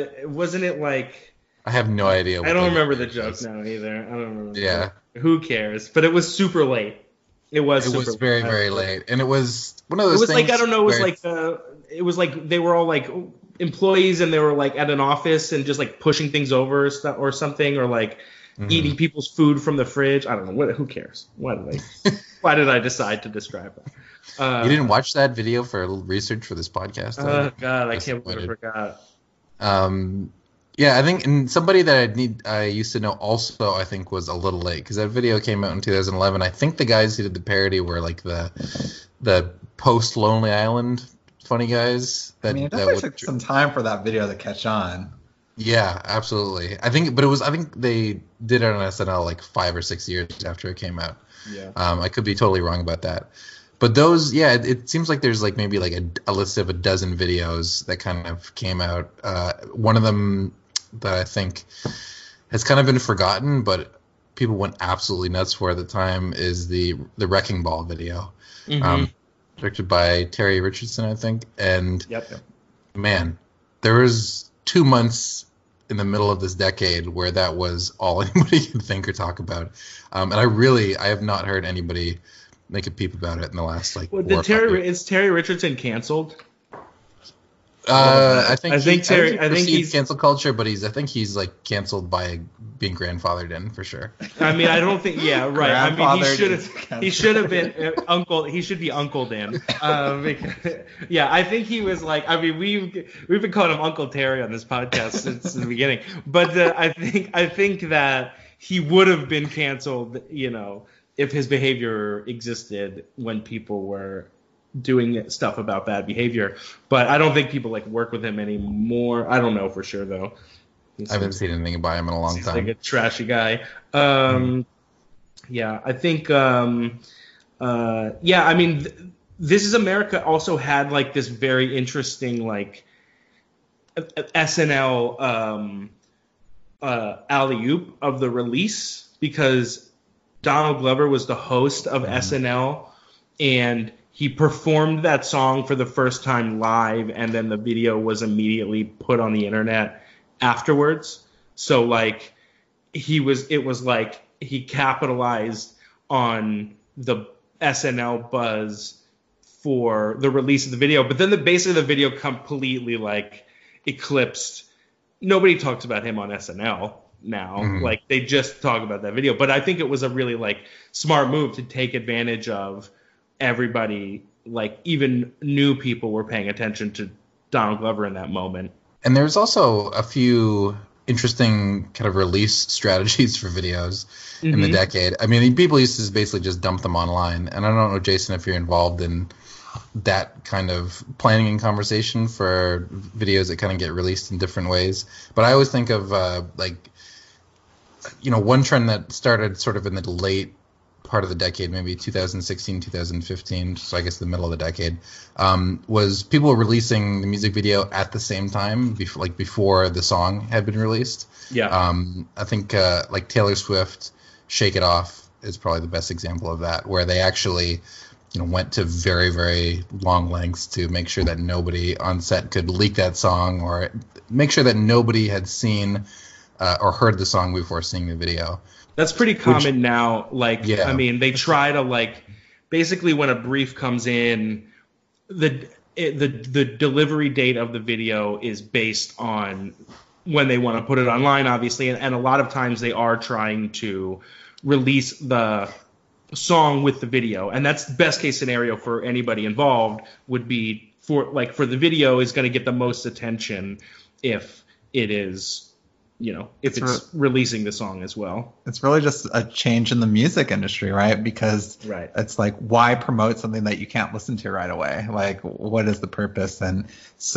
I have no idea. I don't remember the joke now either. I don't remember. Yeah. Who cares? But it was super late. It was very, very late, and it was one of those things. It was like, I don't know, it was like they were all like employees and they were like at an office and just like pushing things over or something, or like eating people's food from the fridge. I don't know. Who cares? Why did I decide to describe it? You didn't watch that video for research for this podcast? Oh God, I can't believe I forgot. Yeah, I think, and somebody that I used to know also, I think, was a little late because that video came out in 2011. I think the guys who did the parody were like the post Lonely Island funny guys. It definitely took some time for that video to catch on. Yeah, absolutely. I think they did it on SNL like 5 or 6 years after it came out. Yeah. I could be totally wrong about that. But those, it seems like there's like maybe like a list of a dozen videos that kind of came out. One of them that I think has kind of been forgotten, but people went absolutely nuts for at the time is the Wrecking Ball video, directed by Terry Richardson, I think. And man, there was 2 months in the middle of this decade where that was all anybody could think or talk about. And I have not heard anybody make a peep about it in the last like. Well, is Terry Richardson canceled? I think he's cancel culture, but I think he's like canceled by being grandfathered in for sure. I mean, I don't think. Yeah, right. I mean, he should have been uncle. He should be uncled in. Yeah, I think he was like. I mean, we've been calling him Uncle Terry on this podcast since the beginning. But I think that he would have been canceled, if his behavior existed when people were doing stuff about bad behavior. But I don't think people like work with him anymore. I don't know for sure though. I haven't seen anything by him in a long time. Like a trashy guy. Yeah, I think. Yeah, I mean, This Is America also had like this very interesting like SNL alley-oop of the release, because Donald Glover was the host of SNL, and he performed that song for the first time live, and then the video was immediately put on the internet afterwards. So like it was like he capitalized on the SNL buzz for the release of the video, but then basically the video completely like eclipsed. Nobody talks about him on SNL now. Like they just talk about that video. But I think it was a really like smart move to take advantage of everybody, like even new people were paying attention to Donald Glover in that moment. And there's also a few interesting kind of release strategies for videos in the decade. I mean, people used to basically just dump them online. And I don't know, Jason, if you're involved in that kind of planning and conversation for videos that kind of get released in different ways. But I always think of one trend that started sort of in the late part of the decade, maybe 2016, 2015, so I guess the middle of the decade, was people releasing the music video at the same time, before the song had been released. Yeah. I think like Taylor Swift, Shake It Off is probably the best example of that, where they actually went to very, very long lengths to make sure that nobody on set could leak that song, or make sure that nobody had seen or heard the song before seeing the video. That's pretty common now. Like, yeah. I mean, they try to like, basically when a brief comes in, the delivery date of the video is based on when they want to put it online, obviously. And a lot of times they are trying to release the song with the video. And that's the best case scenario for anybody involved, would be for the video is going to get the most attention if it is, if it's releasing the song as well. It's really just a change in the music industry, right? Because it's like, why promote something that you can't listen to right away? Like, what is the purpose? And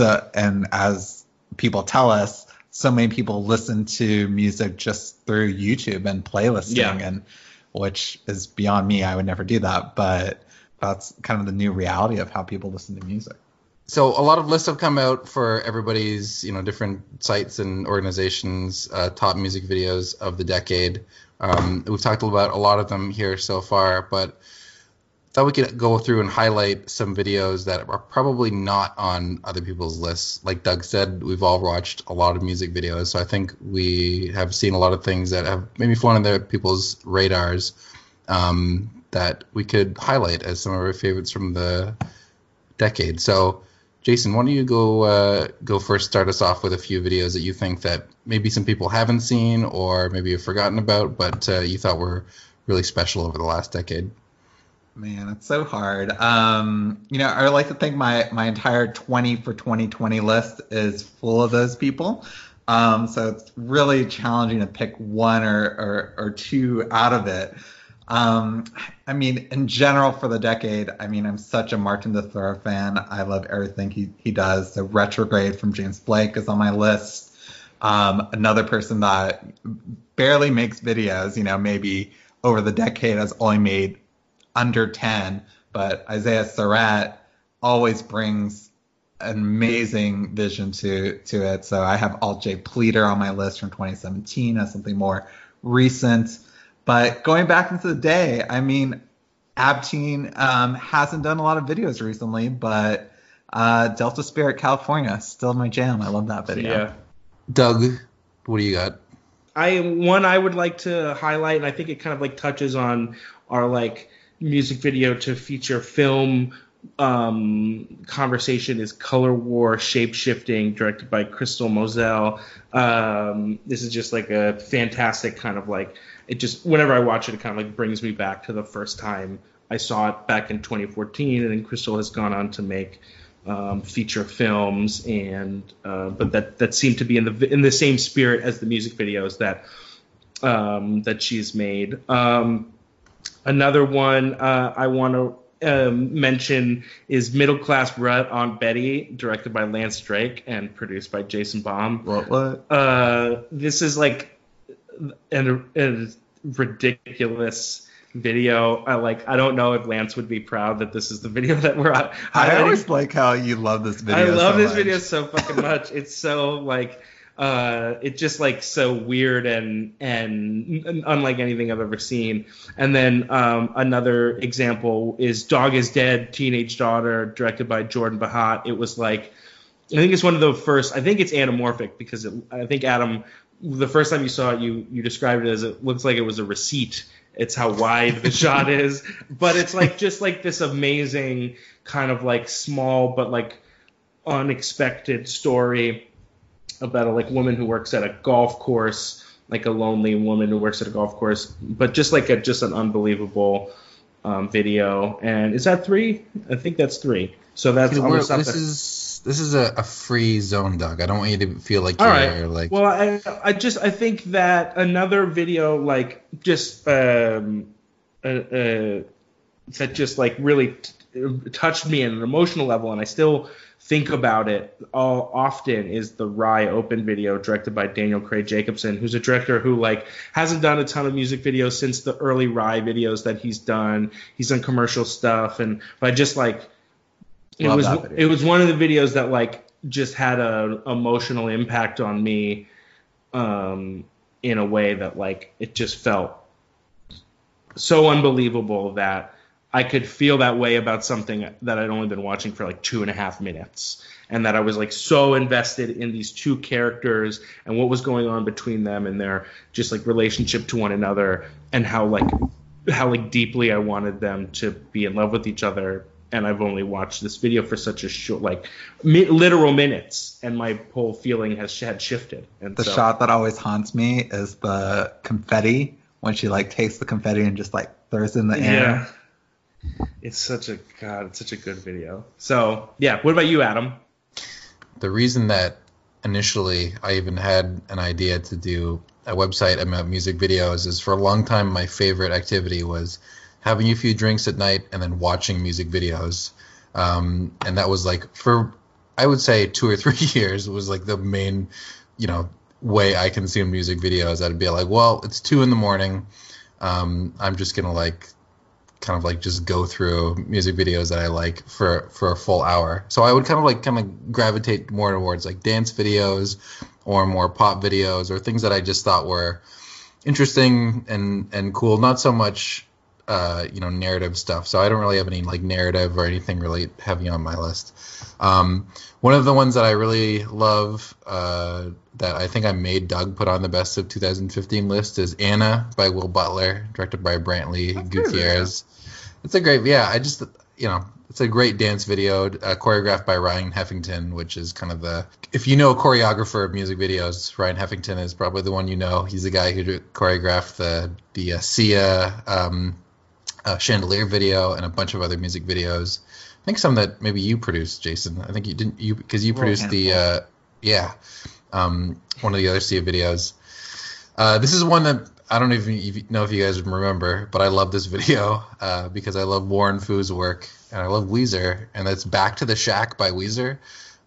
as people tell us, so many people listen to music just through YouTube and playlisting, and which is beyond me. I would never do that, but that's kind of the new reality of how people listen to music. So a lot of lists have come out for everybody's, different sites and organizations, top music videos of the decade. We've talked about a lot of them here so far, but thought we could go through and highlight some videos that are probably not on other people's lists. Like Doug said, we've all watched a lot of music videos, so I think we have seen a lot of things that have maybe flown under people's radars that we could highlight as some of our favorites from the decade. So Jason, why don't you go first, start us off with a few videos that you think that maybe some people haven't seen or maybe have forgotten about, but you thought were really special over the last decade. Man, it's so hard. I would like to think my entire 20 for 2020 list is full of those people. So it's really challenging to pick one or two out of it. In general for the decade, I'm such a Martin DeThora fan. I love everything he does. The Retrograde from James Blake is on my list. Another person that barely makes videos, maybe over the decade has only made under 10, but Isaiah Surratt always brings an amazing vision to it. So I have Alt J Pleater on my list from 2017 as something more recent. But going back into the day, Abteen hasn't done a lot of videos recently, but Delta Spirit California, still my jam. I love that video. Yeah. Doug, what do you got? I would like to highlight, and I think it kind of like touches on our like music video to feature film conversation, is Color War Shape-Shifting, directed by Crystal Moselle. This is just like a fantastic kind of like, it just, whenever I watch it, it kind of like brings me back to the first time I saw it back in 2014, and then Crystal has gone on to make feature films, and but that seemed to be in the same spirit as the music videos that she's made. Another one I want to mention is Middle Class Rut Aunt Betty, directed by Lance Drake and produced by Jason Baum. What? This is like a ridiculous video. I don't know if Lance would be proud that this is the video that we're highlighting. I always like how you love this video. I love this video so fucking much. It's so like it's just like so weird and unlike anything I've ever seen. And then another example is Dog is Dead, Teenage Daughter, directed by Jordan Bahat. It was like, I think it's one of the first, I think it's anamorphic because I think Adam, the first time you saw it, you described it as it looks like it was a receipt. It's how wide the shot is, but it's like just like this amazing kind of like small but like unexpected story about a like woman who works at a golf course, like a lonely woman who works at a golf course, but just like just an unbelievable video. And is that 3? I think that's 3. So that's almost this is a free zone, Doug. I don't want you to feel like you're right. Like. Well, I think that another video like just that just like really touched me at an emotional level, and I still think about it often, is the Rye Open video directed by Daniel Craig Jacobson, who's a director who like hasn't done a ton of music videos since the early Rye videos that he's done. He's done commercial stuff, but just like it was one of the videos that like just had a emotional impact on me in a way that like it just felt so unbelievable that I could feel that way about something that I'd only been watching for like 2.5 minutes, and that I was like so invested in these two characters and what was going on between them and their just like relationship to one another, and how deeply I wanted them to be in love with each other. And I've only watched this video for such a short, like literal minutes, and my whole feeling had shifted. And the shot that always haunts me is the confetti, when she like takes the confetti and just like throws it in the air. It's such a good video. So yeah, what about you, Adam? The reason that initially I even had an idea to do a website about music videos is, for a long time my favorite activity was having a few drinks at night and then watching music videos. And that was like, for I would say 2 or 3 years, was like the main, way I consumed music videos. I'd be like, well, it's 2 a.m. I'm just gonna like kind of like just go through music videos that I like for a full hour. So I would kind of gravitate more towards like dance videos or more pop videos or things that I just thought were interesting and cool. Not so much narrative stuff. So I don't really have any like narrative or anything really heavy on my list. One of the ones that I really love that I think I made Doug put on the best of 2015 list is Anna by Will Butler, directed by Brantley Gutierrez. It's a great, it's a great dance video, choreographed by Ryan Heffington, which is kind of if you know a choreographer of music videos, Ryan Heffington is probably the one you know. He's the guy who choreographed the Sia Chandelier video and a bunch of other music videos. I think some that maybe you produced, Jason. I think you because you produced one of the other Sia videos. This is one that I don't even know if you guys remember, but I love this video because I love Warren Fu's work and I love Weezer, and that's Back to the Shack by Weezer.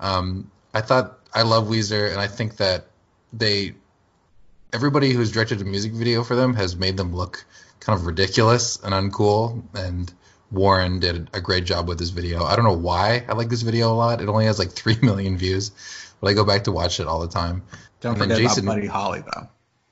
I love Weezer, and I think that everybody who's directed a music video for them has made them look kind of ridiculous and uncool, and Warren did a great job with this video. I don't know why I like this video a lot. It only has like 3 million views, but I go back to watch it all the time. Don't forget Jason, about Buddy Holly, though.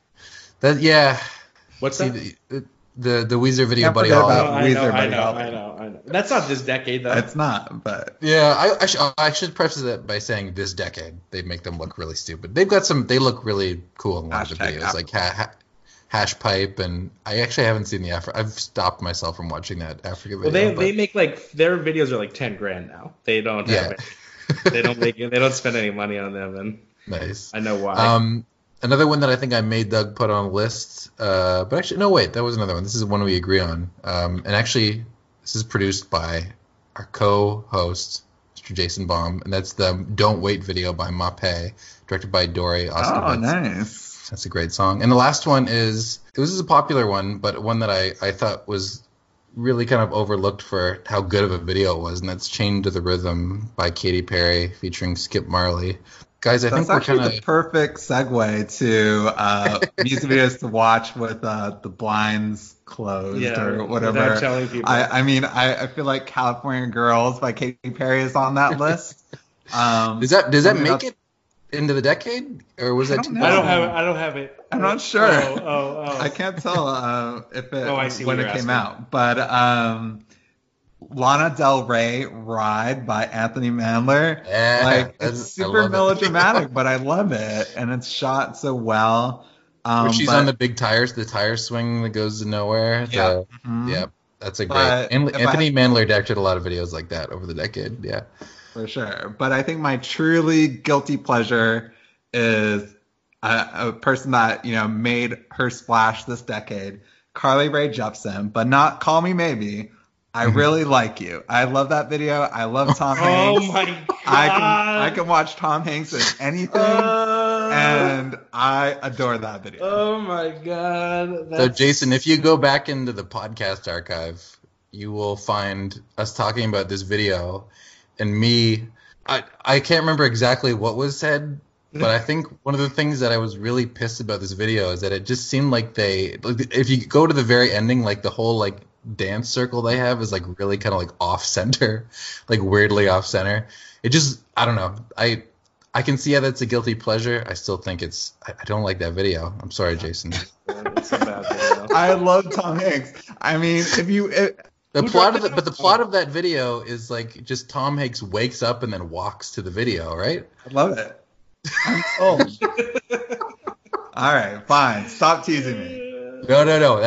What's that? The Weezer video, Buddy Holly. I know. That's not this decade, though. It's not, but yeah, I should preface it by saying this decade they make them look really stupid. They look really cool in a lot of the videos, like Hash Pipe, and I actually haven't seen the Africa. I've stopped myself from watching that Africa video. Well, they make like their videos are like $10,000 now. They don't have they don't spend any money on them, and nice. I know why. Another one that I think I made Doug put on a list, but actually, no, wait, that was another one. This is one we agree on. And actually, this is produced by our co-host, Mr. Jason Baum, and that's the Don't Wait video by Mape, directed by Dory Oskowitz. Oh, nice. That's a great song. And the last one this is a popular one, but one that I thought was really kind of overlooked for how good of a video it was, and that's "Chained to the Rhythm" by Katy Perry featuring Skip Marley. Guys, I think we're kind of the perfect segue to music videos to watch with the blinds closed or whatever. Without telling people. I feel like "California Girls" by Katy Perry is on that list. Does that make it into the decade, or was that? I don't have it. I'm not sure. Oh. I can't tell when it came out. But Lana Del Rey "Ride" by Anthony Mandler. Yeah, it's super melodramatic, but I love it, and it's shot so well. She's on the big tires, the tire swing that goes to nowhere. Yeah, that's a great. Anthony Mandler directed a lot of videos like that over the decade. Yeah, for sure. But I think my truly guilty pleasure is a person that made her splash this decade, Carly Rae Jepsen, but not "Call Me Maybe." I really like you. I love that video. I love Tom Hanks. Oh my god! I can watch Tom Hanks in anything, and I adore that video. Oh my god! So Jason, if you go back into the podcast archive, you will find us talking about this video, and me. I can't remember exactly what was said, but I think one of the things that I was really pissed about this video is that it just seemed like if you go to the very ending, like the whole dance circle they have is really kind of off center, weirdly off center. It just, I don't know. I can see how that's a guilty pleasure. I still think I don't like that video. I'm sorry, Jason. It's a bad video. I love Tom Hanks. I mean, the plot of that video is just Tom Hanks wakes up and then walks to the video, right? I love it. I'm sold. All right, fine. Stop teasing me. No.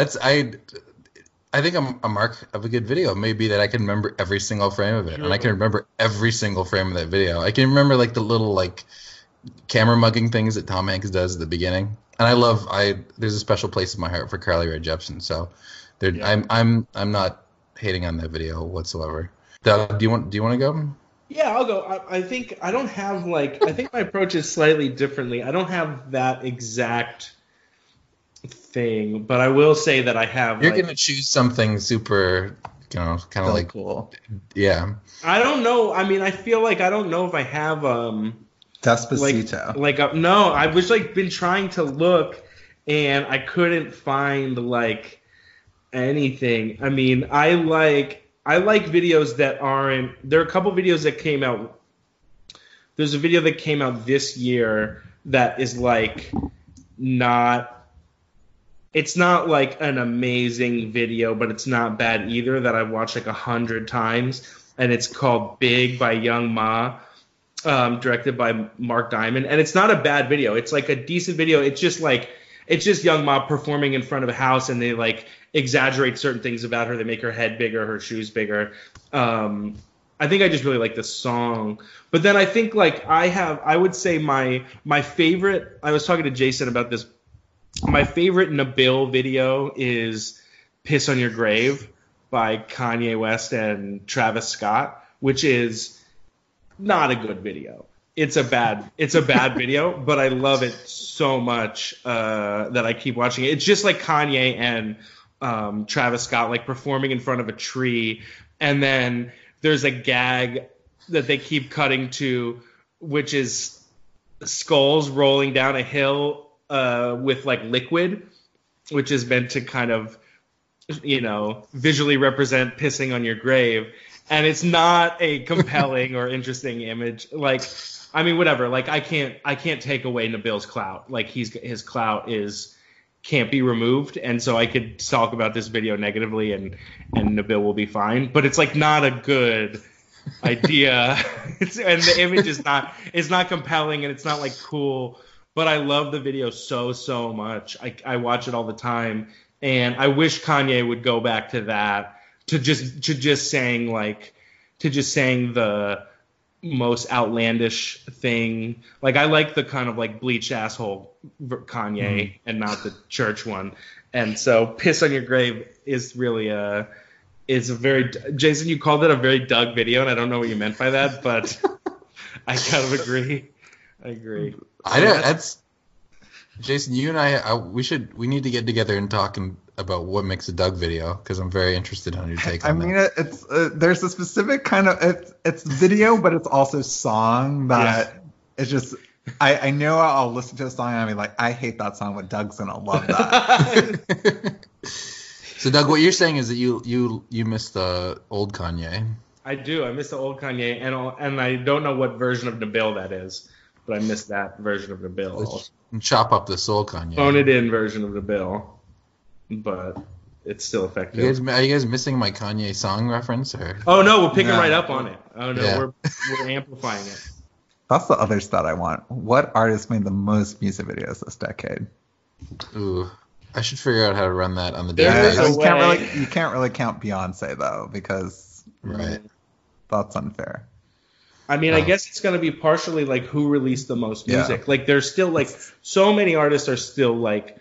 I think I'm a mark of a good video. Maybe that I can remember every single frame of it, and I can remember every single frame of that video. I can remember the little camera mugging things that Tom Hanks does at the beginning. And there's a special place in my heart for Carly Rae Jepsen. So I'm not hating on that video whatsoever. Doug, do you want to go? Yeah, I'll go. I think I don't have I think my approach is slightly differently. I don't have that exact thing, but I will say that I have. You're gonna choose something super, kind of cool. Yeah. I don't know. I mean, I feel I don't know if I have Despacito. No, I was been trying to look, and I couldn't find anything. I mean, I like videos that aren't. There are a couple videos that came out. There's a video that came out this year that is not. It's not an amazing video, but it's not bad either, that I've watched 100 times, and it's called "Big" by Young Ma, directed by Mark Diamond, and it's not a bad video. It's a decent video. It's just Young Ma performing in front of a house, and they exaggerate certain things about her. They make her head bigger, her shoes bigger. I think I just really like the song, but then I think I would say my favorite. I was talking to Jason about this. My favorite Nabil video is "Piss on Your Grave" by Kanye West and Travis Scott, which is not a good video. It's a bad video, but I love it so much that I keep watching it. It's just Kanye and Travis Scott performing in front of a tree, and then there's a gag that they keep cutting to, which is skulls rolling down a hill with liquid, which is meant to kind of, visually represent pissing on your grave. And it's not a compelling or interesting image. I mean, whatever. I can't take away Nabil's clout. His clout can't be removed. And so I could talk about this video negatively and Nabil will be fine. But it's not a good idea. And the image is not compelling, and it's not cool. But I love the video so much. I watch it all the time, and I wish Kanye would go back to that, to just saying the most outlandish thing. I like the kind of bleach asshole Kanye and not the church one. And so "Piss on Your Grave" is really is a very, Jason, you called it a very Doug video, and I don't know what you meant by that, but I kind of agree. I agree. That's Jason. You and I we need to get together and talk about what makes a Doug video, because I'm very interested in your take on that. It's there's a specific kind of it's video, but it's also song that it's just. I know I'll listen to a song and I'll be like, I hate that song, but Doug's gonna love that. So Doug, what you're saying is that you miss the old Kanye. I do. I miss the old Kanye, and I don't know what version of Nabil that is, but I miss that version of Nabil. Let's chop up the soul Kanye. Phone it in version of Nabil, but it's still effective. Are you guys missing my Kanye song reference? Or? Oh no, we're picking right up on it. Oh no, we're amplifying it. That's the other stat I want. What artist made the most music videos this decade? Ooh, I should figure out how to run that on the database. You can't really count Beyonce though, because that's unfair. I mean, I guess it's going to be partially like who released the most music. Like there's still like so many artists are still like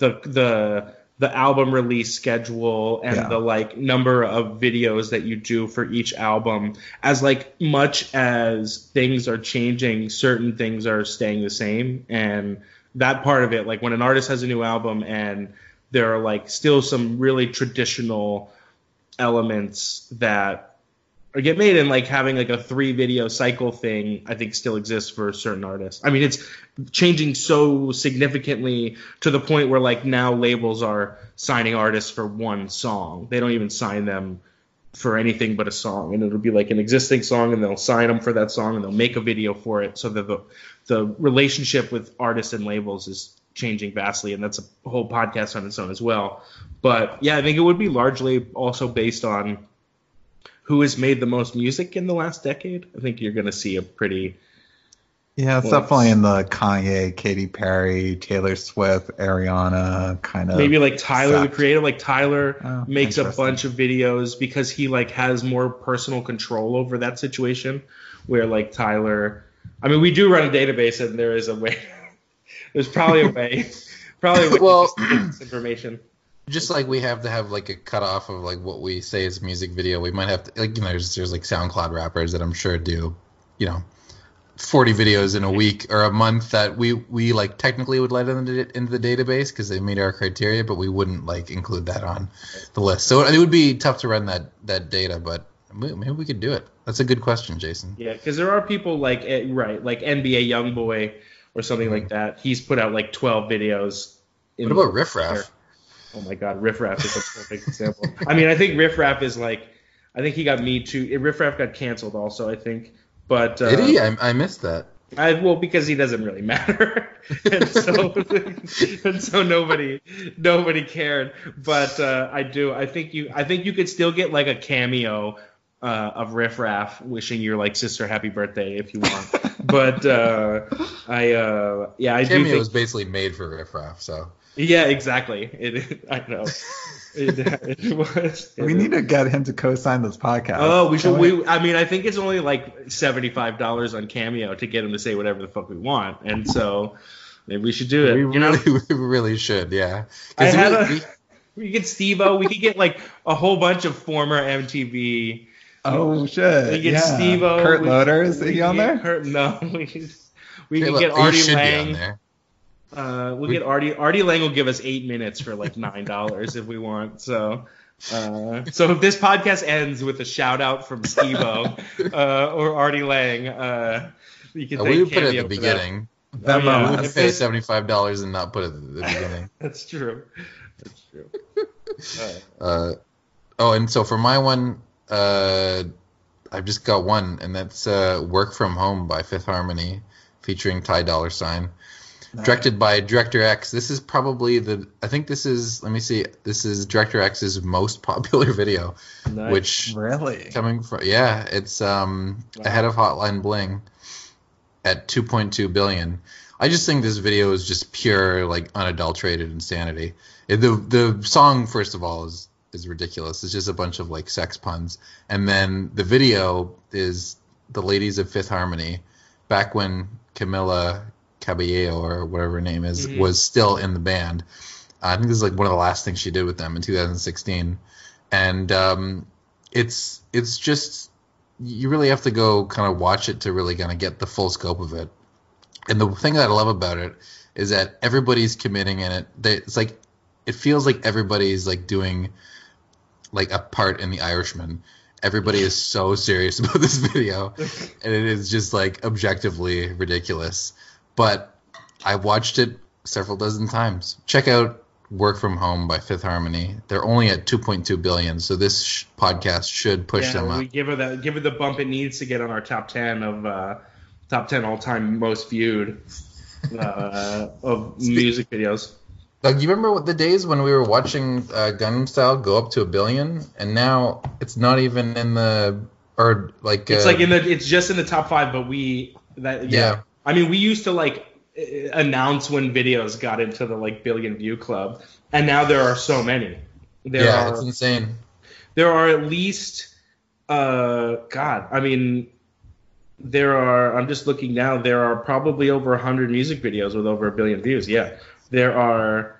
the album release schedule and the like number of videos that you do for each album. As like much as things are changing, certain things are staying the same. And that part of it, like when an artist has a new album and there are like still some really traditional elements that get made, and like having like a 3 video cycle thing, I think still exists for certain artists. I mean, it's changing so significantly to the point where like now labels are signing artists for one song. They don't even sign them for anything but a song, and it'll be like an existing song, and they'll sign them for that song, and they'll make a video for it. So that the relationship with artists and labels is changing vastly, and that's a whole podcast on its own as well. But yeah, I think it would be largely also based on who has made the most music in the last decade. I think you're going to see a pretty... Yeah, it's definitely in the Kanye, Katy Perry, Taylor Swift, Ariana kind of... Maybe like Tyler, the creator. Like Tyler makes a bunch of videos because he like has more personal control over that situation. Where like Tyler... I mean, we do run a database, and there is a way... There's probably a way... to get this information. Just like we have to have like a cutoff of like what we say is music video, we might have to like there's like SoundCloud rappers that I'm sure do 40 videos in a week or a month that we like technically would let into the database because they meet our criteria, but we wouldn't like include that on the list. So it would be tough to run that data, but maybe we could do it. That's a good question, Jason. Yeah, because there are people like NBA YoungBoy or something like that. He's put out like 12 videos. What about Riff Raff? Oh my God, Riff Raff is a perfect example. I mean, I think Riff Raff is like, I think he got Me Too. Riff Raff got canceled also, I think. But did he? I missed that. Well, because he doesn't really matter, and so nobody cared. But I do. I think you could still get like a cameo of Riff Raff wishing your like sister happy birthday if you want. But I do think cameo is basically made for Riff Raff, so. Yeah, exactly. I know. It was. We need to get him to co-sign this podcast. Oh, we should. I mean, I think it's only like $75 on Cameo to get him to say whatever the fuck we want, and so maybe we should do it. We really should, yeah. We get Steve-O. We could get like a whole bunch of former MTV. Oh shit! We get Steve-O. Kurt Loder, is he on there? No, we can get Artie Lang. We'll get Artie Lang will give us 8 minutes for like $9 if we want. So if this podcast ends with a shout out from Steve-O or Artie Lang, you can we put it at the beginning. We can pay $75 and not put it at the beginning. That's true. And so for my one, I've just got one, and that's "Work From Home" by Fifth Harmony, featuring Ty Dolla $ign. Directed by Director X. This is probably this is Director X's most popular video. Nice. Which really coming from it's ahead of Hotline Bling at 2.2 billion. I just think this video is just pure like unadulterated insanity. The song, first of all, is ridiculous. It's just a bunch of like sex puns, and then the video is the ladies of Fifth Harmony back when Camila Cabello or whatever her name is was still in the band. I think this is like one of the last things she did with them in 2016, and it's just you really have to go kind of watch it to really kind of get the full scope of it. And the thing that I love about it is that everybody's committing in it. It's like it feels like everybody's like doing like a part in The Irishman. Everybody is so serious about this video, and it is just like objectively ridiculous. But I watched it several dozen times. Check out Work From Home by Fifth Harmony. They're only at 2.2 billion, so this podcast should push them up. We give it the bump it needs to get on our top 10 all-time most viewed of music videos. Doug, do you remember what the days when we were watching Gangnam Style go up to 1 billion, and now it's not even in the it's just in the top 5, but yeah. I mean, we used to like announce when videos got into the like billion view club, and now there are so many. It's insane. There are at least I'm just looking now, there are probably over 100 music videos with over 1 billion views. Yeah. There are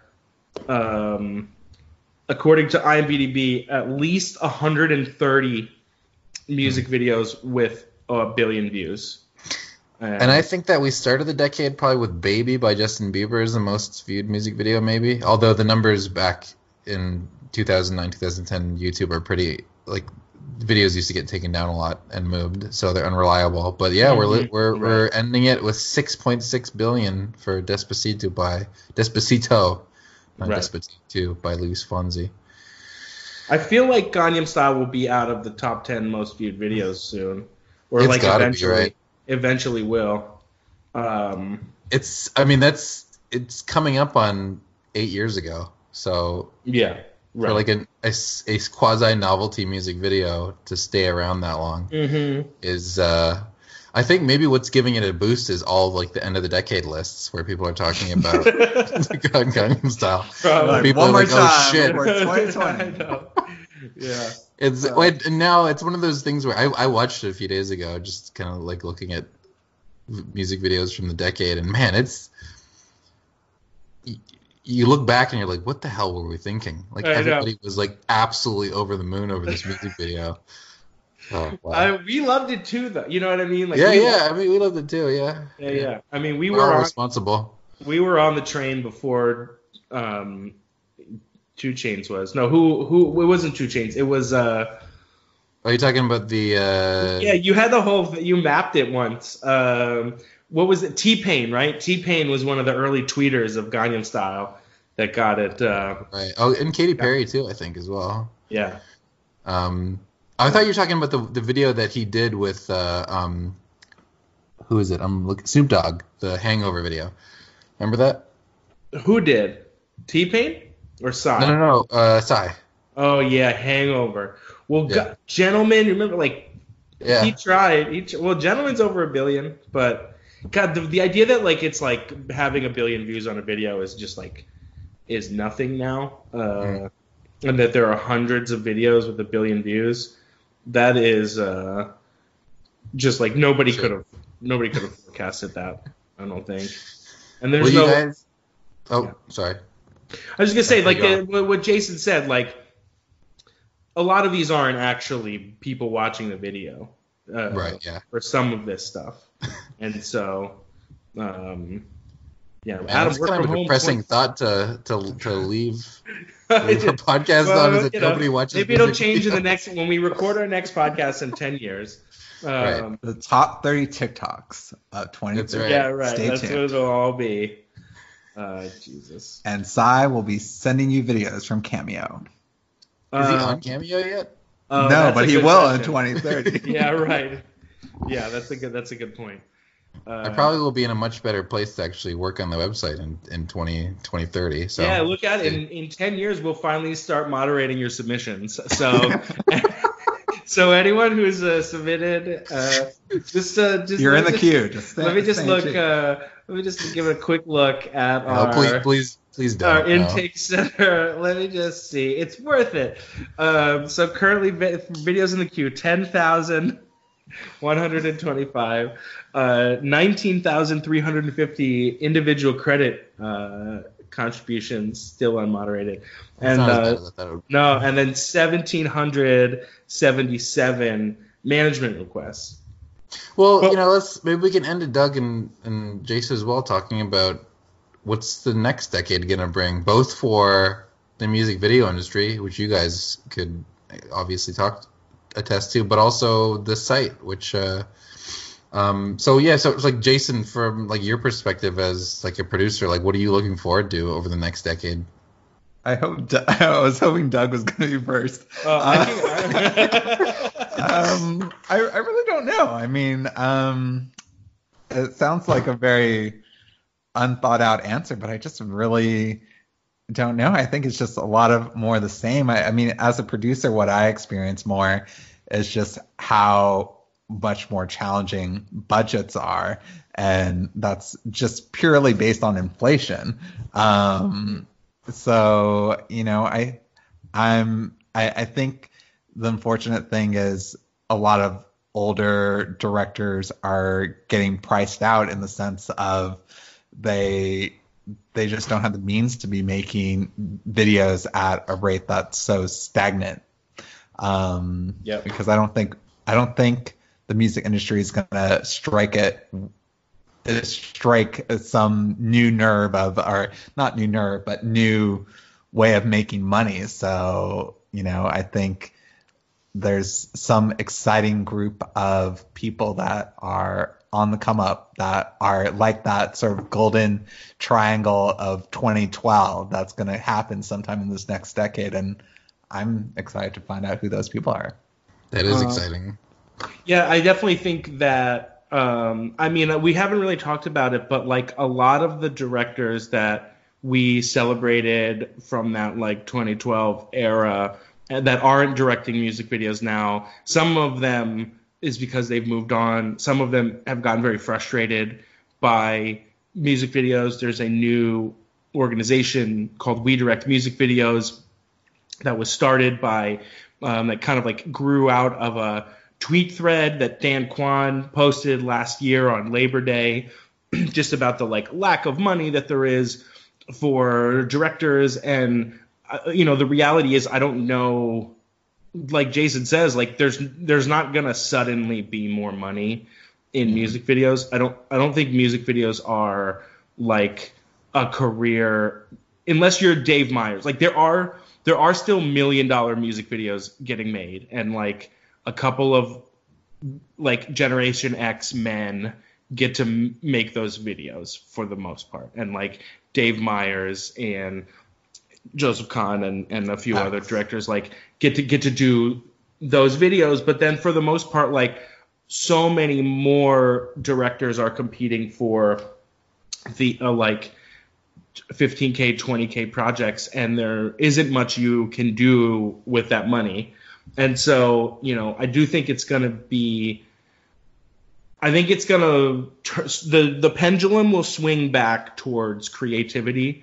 according to IMDb at least 130 music videos with 1 billion views. And I think that we started the decade probably with Baby by Justin Bieber as the most viewed music video, maybe. Although the numbers back in 2009, 2010 YouTube are pretty, like, videos used to get taken down a lot and moved, so they're unreliable. But yeah, we're ending it with 6.6 billion for Despacito, not Despacito, by Luis Fonsi. I feel like Gangnam Style will be out of the top 10 most viewed videos soon, or it's like eventually will. It's coming up on 8 years ago, so yeah. Right. For like a quasi-novelty music video to stay around that long is, I think maybe what's giving it a boost is all like the end of the decade lists where people are talking about Gangnam Style. People one are more like, time, oh shit. 2020. Yeah. And now it's one of those things where I watched it a few days ago, just kind of like looking at music videos from the decade, and man, you look back and you're like, what the hell were we thinking? Like, everybody was like absolutely over the moon over this music video. Oh, wow. We loved it too, though. You know what I mean? Like, we loved it too. Yeah. I mean, we were responsible. We were on the train before 2 Chainz was. No, who? It wasn't 2 Chainz. It was. Are you talking about the? Yeah, you had the whole. You mapped it once. What was it? T-Pain, right? T-Pain was one of the early tweeters of Gangnam Style that got it. Right. Oh, and Katy Perry too, I think, as well. Yeah. I thought you were talking about the video that he did with who is it? I'm looking. Snoop Dogg, the Hangover video. Remember that? Who did? T-Pain or Psy? No. Psy. Oh yeah, Hangover. Well, yeah. Gentleman, remember like. Yeah. He tried. Gentleman's over 1 billion, but. God, the idea that like it's like having 1 billion views on a video is just like is nothing now, and that there are hundreds of videos with 1 billion views, that is just like nobody could have forecasted that. I don't think. And there's sorry. I was just gonna say like what Jason said, like a lot of these aren't actually people watching the video. Right. Yeah. For some of this stuff. And so, Adam, it's kind of a depressing thought to leave the podcast on is that nobody watches. Maybe it'll change in the next when we record our next podcast in 10 years. Right. The top 30 TikToks of 2030. Right. Yeah, right. That's what it'll all be. Jesus. And Psy will be sending you videos from Cameo. Is he on Cameo yet? No, but he will in 2030. Yeah, right. Yeah, that's a good point. I probably will be in a much better place to actually work on the website in 2030. So yeah, look at it. In 10 years, we'll finally start moderating your submissions. So, so anyone who's submitted, just you're in the queue. Let me just give it a quick look at our. Please don't. Our intake center. Let me just see. It's worth it. So currently, videos in the queue: 10,125, 19,350 individual credit contributions still unmoderated, and and then 1,777 management requests. Well, maybe we can end it, Doug and Jason as well, talking about what's the next decade going to bring, both for the music video industry, which you guys could obviously attest to, but also the site, which so it's like, Jason, from like your perspective as like a producer, like what are you looking forward to over the next decade? I was hoping Doug was going to be first. I really don't know. I mean, it sounds like a very unthought out answer, but I just really don't know. I think it's just a lot of more of the same. I mean, as a producer, what I experience more is just how much more challenging budgets are, and that's just purely based on inflation. So, you know, I think the unfortunate thing is a lot of older directors are getting priced out in the sense of they just don't have the means to be making videos at a rate that's so stagnant. Because I don't think the music industry is going to strike some new nerve or not new nerve, but new way of making money. So, you know, I think there's some exciting group of people that are on the come up that are like that sort of golden triangle of 2012 that's going to happen sometime in this next decade. And I'm excited to find out who those people are. That is exciting. Yeah, I definitely think that, I mean, we haven't really talked about it, but like a lot of the directors that we celebrated from that like 2012 era that aren't directing music videos now, some of them is because they've moved on. Some of them have gotten very frustrated by music videos. There's a new organization called We Direct Music Videos that was started by, that kind of like grew out of a tweet thread that Dan Kwan posted last year on Labor Day, just about the like lack of money that there is for directors. And, you know, the reality is, I don't know, like Jason says, like there's not gonna suddenly be more money in music videos. I don't think music videos are like a career unless you're Dave Meyers. Like there are still $1 million music videos getting made, and like a couple of like Generation X men get to make those videos for the most part, and like Dave Meyers and Joseph Kahn and a few other directors like get to do those videos. But then for the most part, like so many more directors are competing for the like 15K, 20K projects, and there isn't much you can do with that money. And so, you know, I do think it's going to be, I think it's going to, the pendulum will swing back towards creativity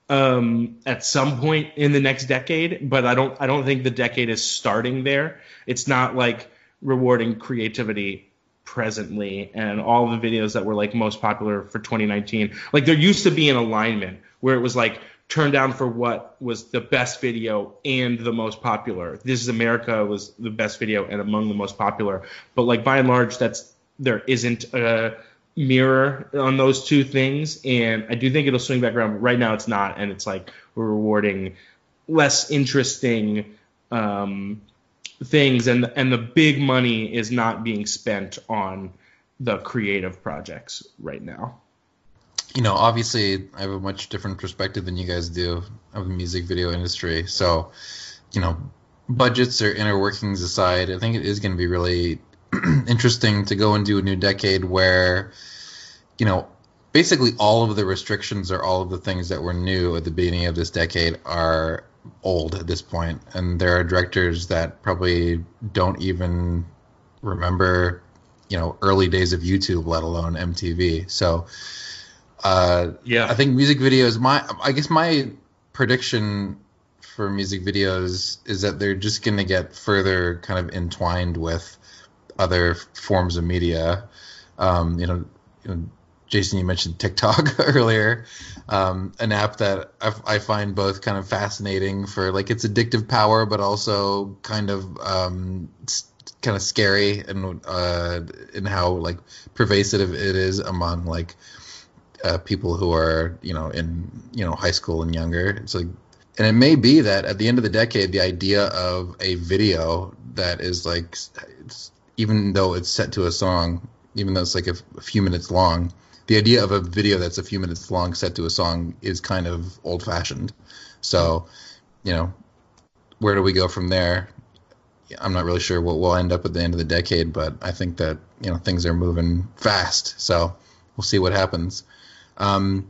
at some point in the next decade, but I don't think the decade is starting there. It's not like rewarding creativity presently, and all the videos that were like most popular for 2019, like there used to be an alignment where it was like turned down for what was the best video and the most popular. This Is America was the best video and among the most popular, but like by and large there isn't a mirror on those two things, and I do think it'll swing back around. But right now it's not, and it's like we're rewarding less interesting things, and the big money is not being spent on the creative projects right now. You know, obviously I have a much different perspective than you guys do of the music video industry, so you know, budgets or inner workings aside, I think it is going to be really interesting to go into a new decade where, you know, basically all of the restrictions or all of the things that were new at the beginning of this decade are old at this point, and there are directors that probably don't even remember, you know, early days of YouTube, let alone MTV. So I think music videos, my prediction for music videos is that they're just going to get further kind of entwined with other forms of media. You know, Jason, you mentioned TikTok earlier, an app that I find both kind of fascinating for like its addictive power, but also kind of scary in how like pervasive it is among like people who are, you know, in, you know, high school and younger. It's like And it may be that at the end of the decade, the idea of a video that is like, even though it's set to a song, even though it's like a few minutes long, the idea of a video that's a few minutes long set to a song is kind of old-fashioned. So, where do we go from there? I'm not really sure what we'll end up at the end of the decade, but I think that, things are moving fast. So we'll see what happens. On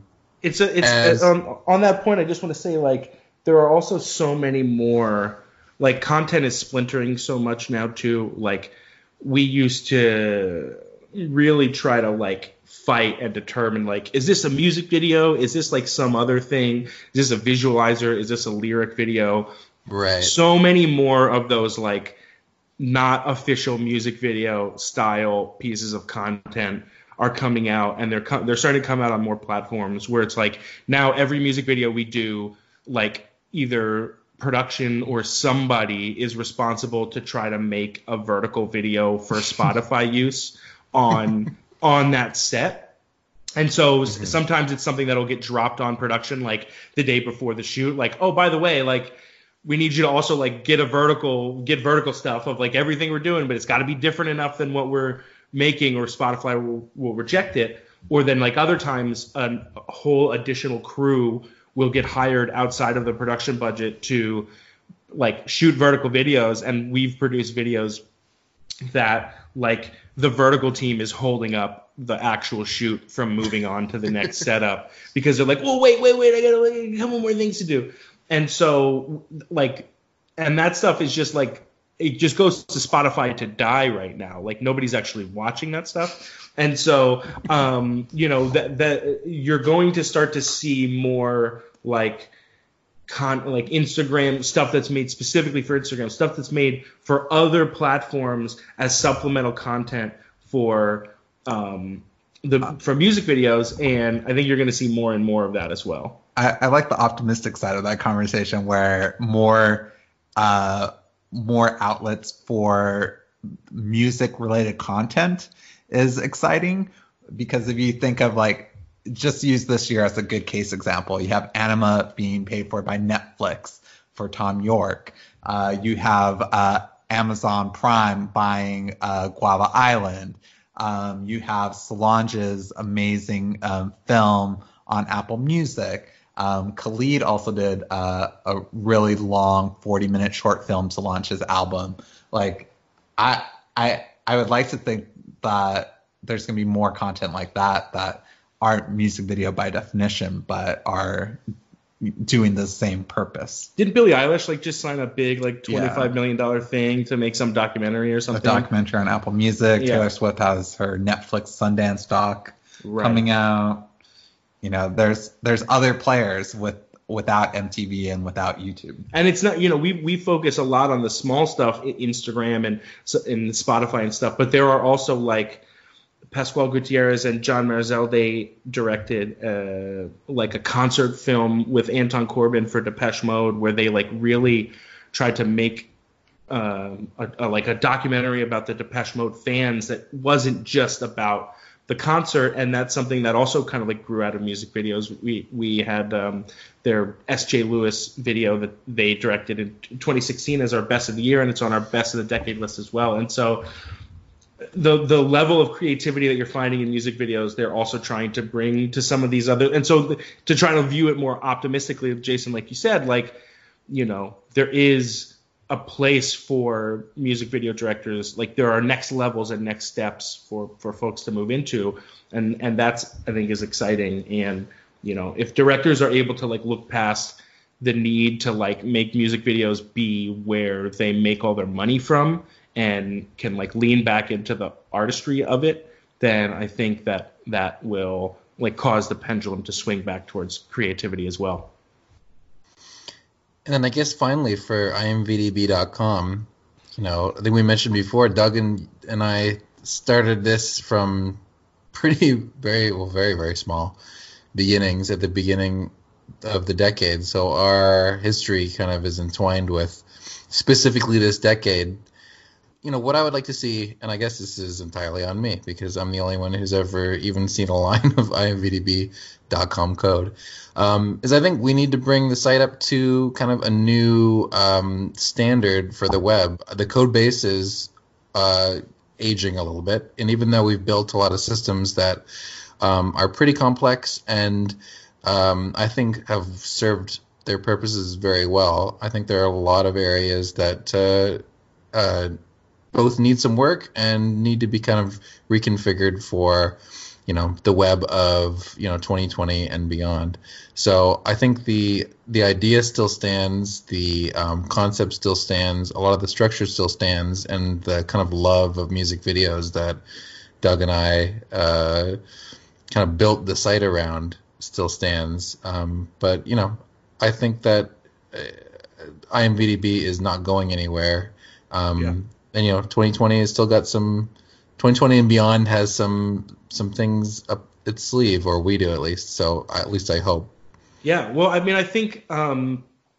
that point, I just want to say, like, there are also so many more, like, content is splintering so much now too. Like, we used to really try to, like, fight and determine, like, is this a music video? Is this like some other thing? Is this a visualizer? Is this a lyric video? Right. So many more of those, like, not official music video style pieces of content are coming out, and they're starting to come out on more platforms where it's like now every music video we do, like, either production or somebody is responsible to try to make a vertical video for Spotify use on that set. And so sometimes it's something that'll get dropped on production like the day before the shoot, like, oh, by the way, like, we need you to also, like, get vertical stuff of, like, everything we're doing, but it's got to be different enough than what we're making, or Spotify will reject it. Or then, like, other times a whole additional crew will get hired outside of the production budget to, like, shoot vertical videos, and we've produced videos that, like, the vertical team is holding up the actual shoot from moving on to the next setup because they're like, well, wait, I got a couple more things to do. And so, like, and that stuff is just, like, it just goes to Spotify to die right now. Like, nobody's actually watching that stuff. And so, that you're going to start to see more, like, like Instagram stuff that's made specifically for Instagram, stuff that's made for other platforms as supplemental content for music videos. And I think you're going to see more and more of that as well. I like the optimistic side of that conversation, where more outlets for music-related content is exciting. Because if you think of, like, just use this year as a good case example, you have Anima being paid for by Netflix for Tom York. You have Amazon Prime buying Guava Island. You have Solange's amazing film on Apple Music. Khalid also did a really long 40-minute short film, Solange's album. Like, I would like to think that there's going to be more content like that aren't music video by definition, but are doing the same purpose. Didn't Billie Eilish, like, just sign a big, like, $25 million thing to make some documentary or something? A documentary on Apple Music. Yeah. Taylor Swift has her Netflix Sundance doc coming out. There's other players without MTV and without YouTube. And it's not, we focus a lot on the small stuff, Instagram and Spotify and stuff, but there are also, like, Pascual Gutierrez and John Marzell, they directed like a concert film with Anton Corbijn for Depeche Mode, where they, like, really tried to make a documentary about the Depeche Mode fans that wasn't just about the concert. And that's something that also kind of, like, grew out of music videos. We had their S.J. Lewis video that they directed in 2016 as our best of the year, and it's on our best of the decade list as well. And so the level of creativity that you're finding in music videos, they're also trying to bring to some of these other, and so to try to view it more optimistically, Jason, like you said, like, there is a place for music video directors. Like, there are next levels and next steps for folks to move into, and that's, I think, is exciting. And if directors are able to, like, look past the need to, like, make music videos be where they make all their money from, and can, like, lean back into the artistry of it, then I think that will, like, cause the pendulum to swing back towards creativity as well. And then I guess finally for imvdb.com, I think we mentioned before, Doug and I started this from very, very small beginnings at the beginning of the decade. So our history kind of is entwined with specifically this decade. what I would like to see, and I guess this is entirely on me because I'm the only one who's ever even seen a line of imvdb.com code, is I think we need to bring the site up to kind of a new standard for the web. The code base is aging a little bit, and even though we've built a lot of systems that are pretty complex and I think have served their purposes very well, I think there are a lot of areas that both need some work and need to be kind of reconfigured for, the web of, 2020 and beyond. So I think the idea still stands, the concept still stands, a lot of the structure still stands, and the kind of love of music videos that Doug and I kind of built the site around still stands. But, I think that IMVDB is not going anywhere. And 2020 has still got 2020 and beyond has some things up its sleeve, or we do at least. So at least I hope. Yeah. Well, I mean, I think I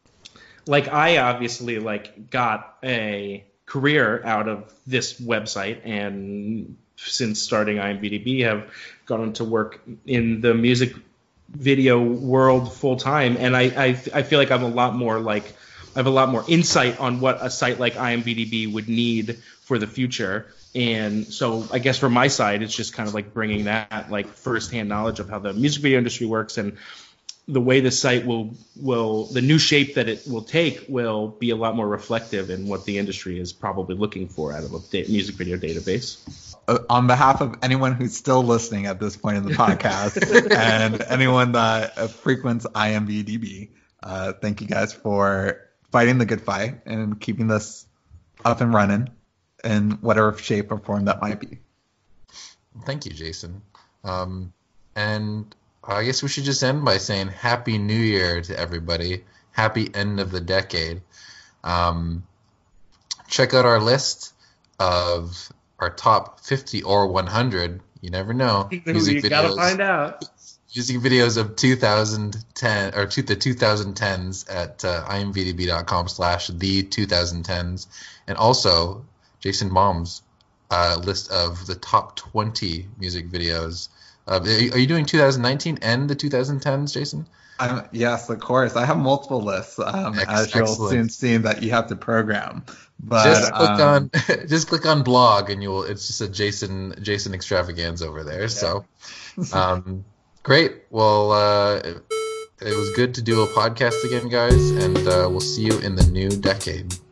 obviously got a career out of this website, and since starting IMVDB have gone on to work in the music video world full time, and I feel like I have a lot more insight on what a site like IMVDB would need for the future. And so I guess from my side, it's just kind of bringing that firsthand knowledge of how the music video industry works, and the way the site will the new shape that it will take will be a lot more reflective in what the industry is probably looking for out of a music video database. On behalf of anyone who's still listening at this point in the podcast and anyone that frequents IMVDB, thank you guys for fighting the good fight and keeping this up and running in whatever shape or form that might be. Thank you, Jason. And I guess we should just end by saying Happy New Year to everybody. Happy end of the decade. Check out our list of our top 50 or 100. You never know. Music videos. Gotta find out. Music videos of 2010 or the 2010s at imvdb.com/the2010s, and also Jason Baum's list of the top 20 music videos. Are you doing 2019 and the 2010s, Jason? Yes, of course. I have multiple lists, as you'll soon see that you have to program. But just click on blog, and it's just a Jason extravaganza over there. Yeah. So, great. Well, it was good to do a podcast again, guys, and we'll see you in the new decade.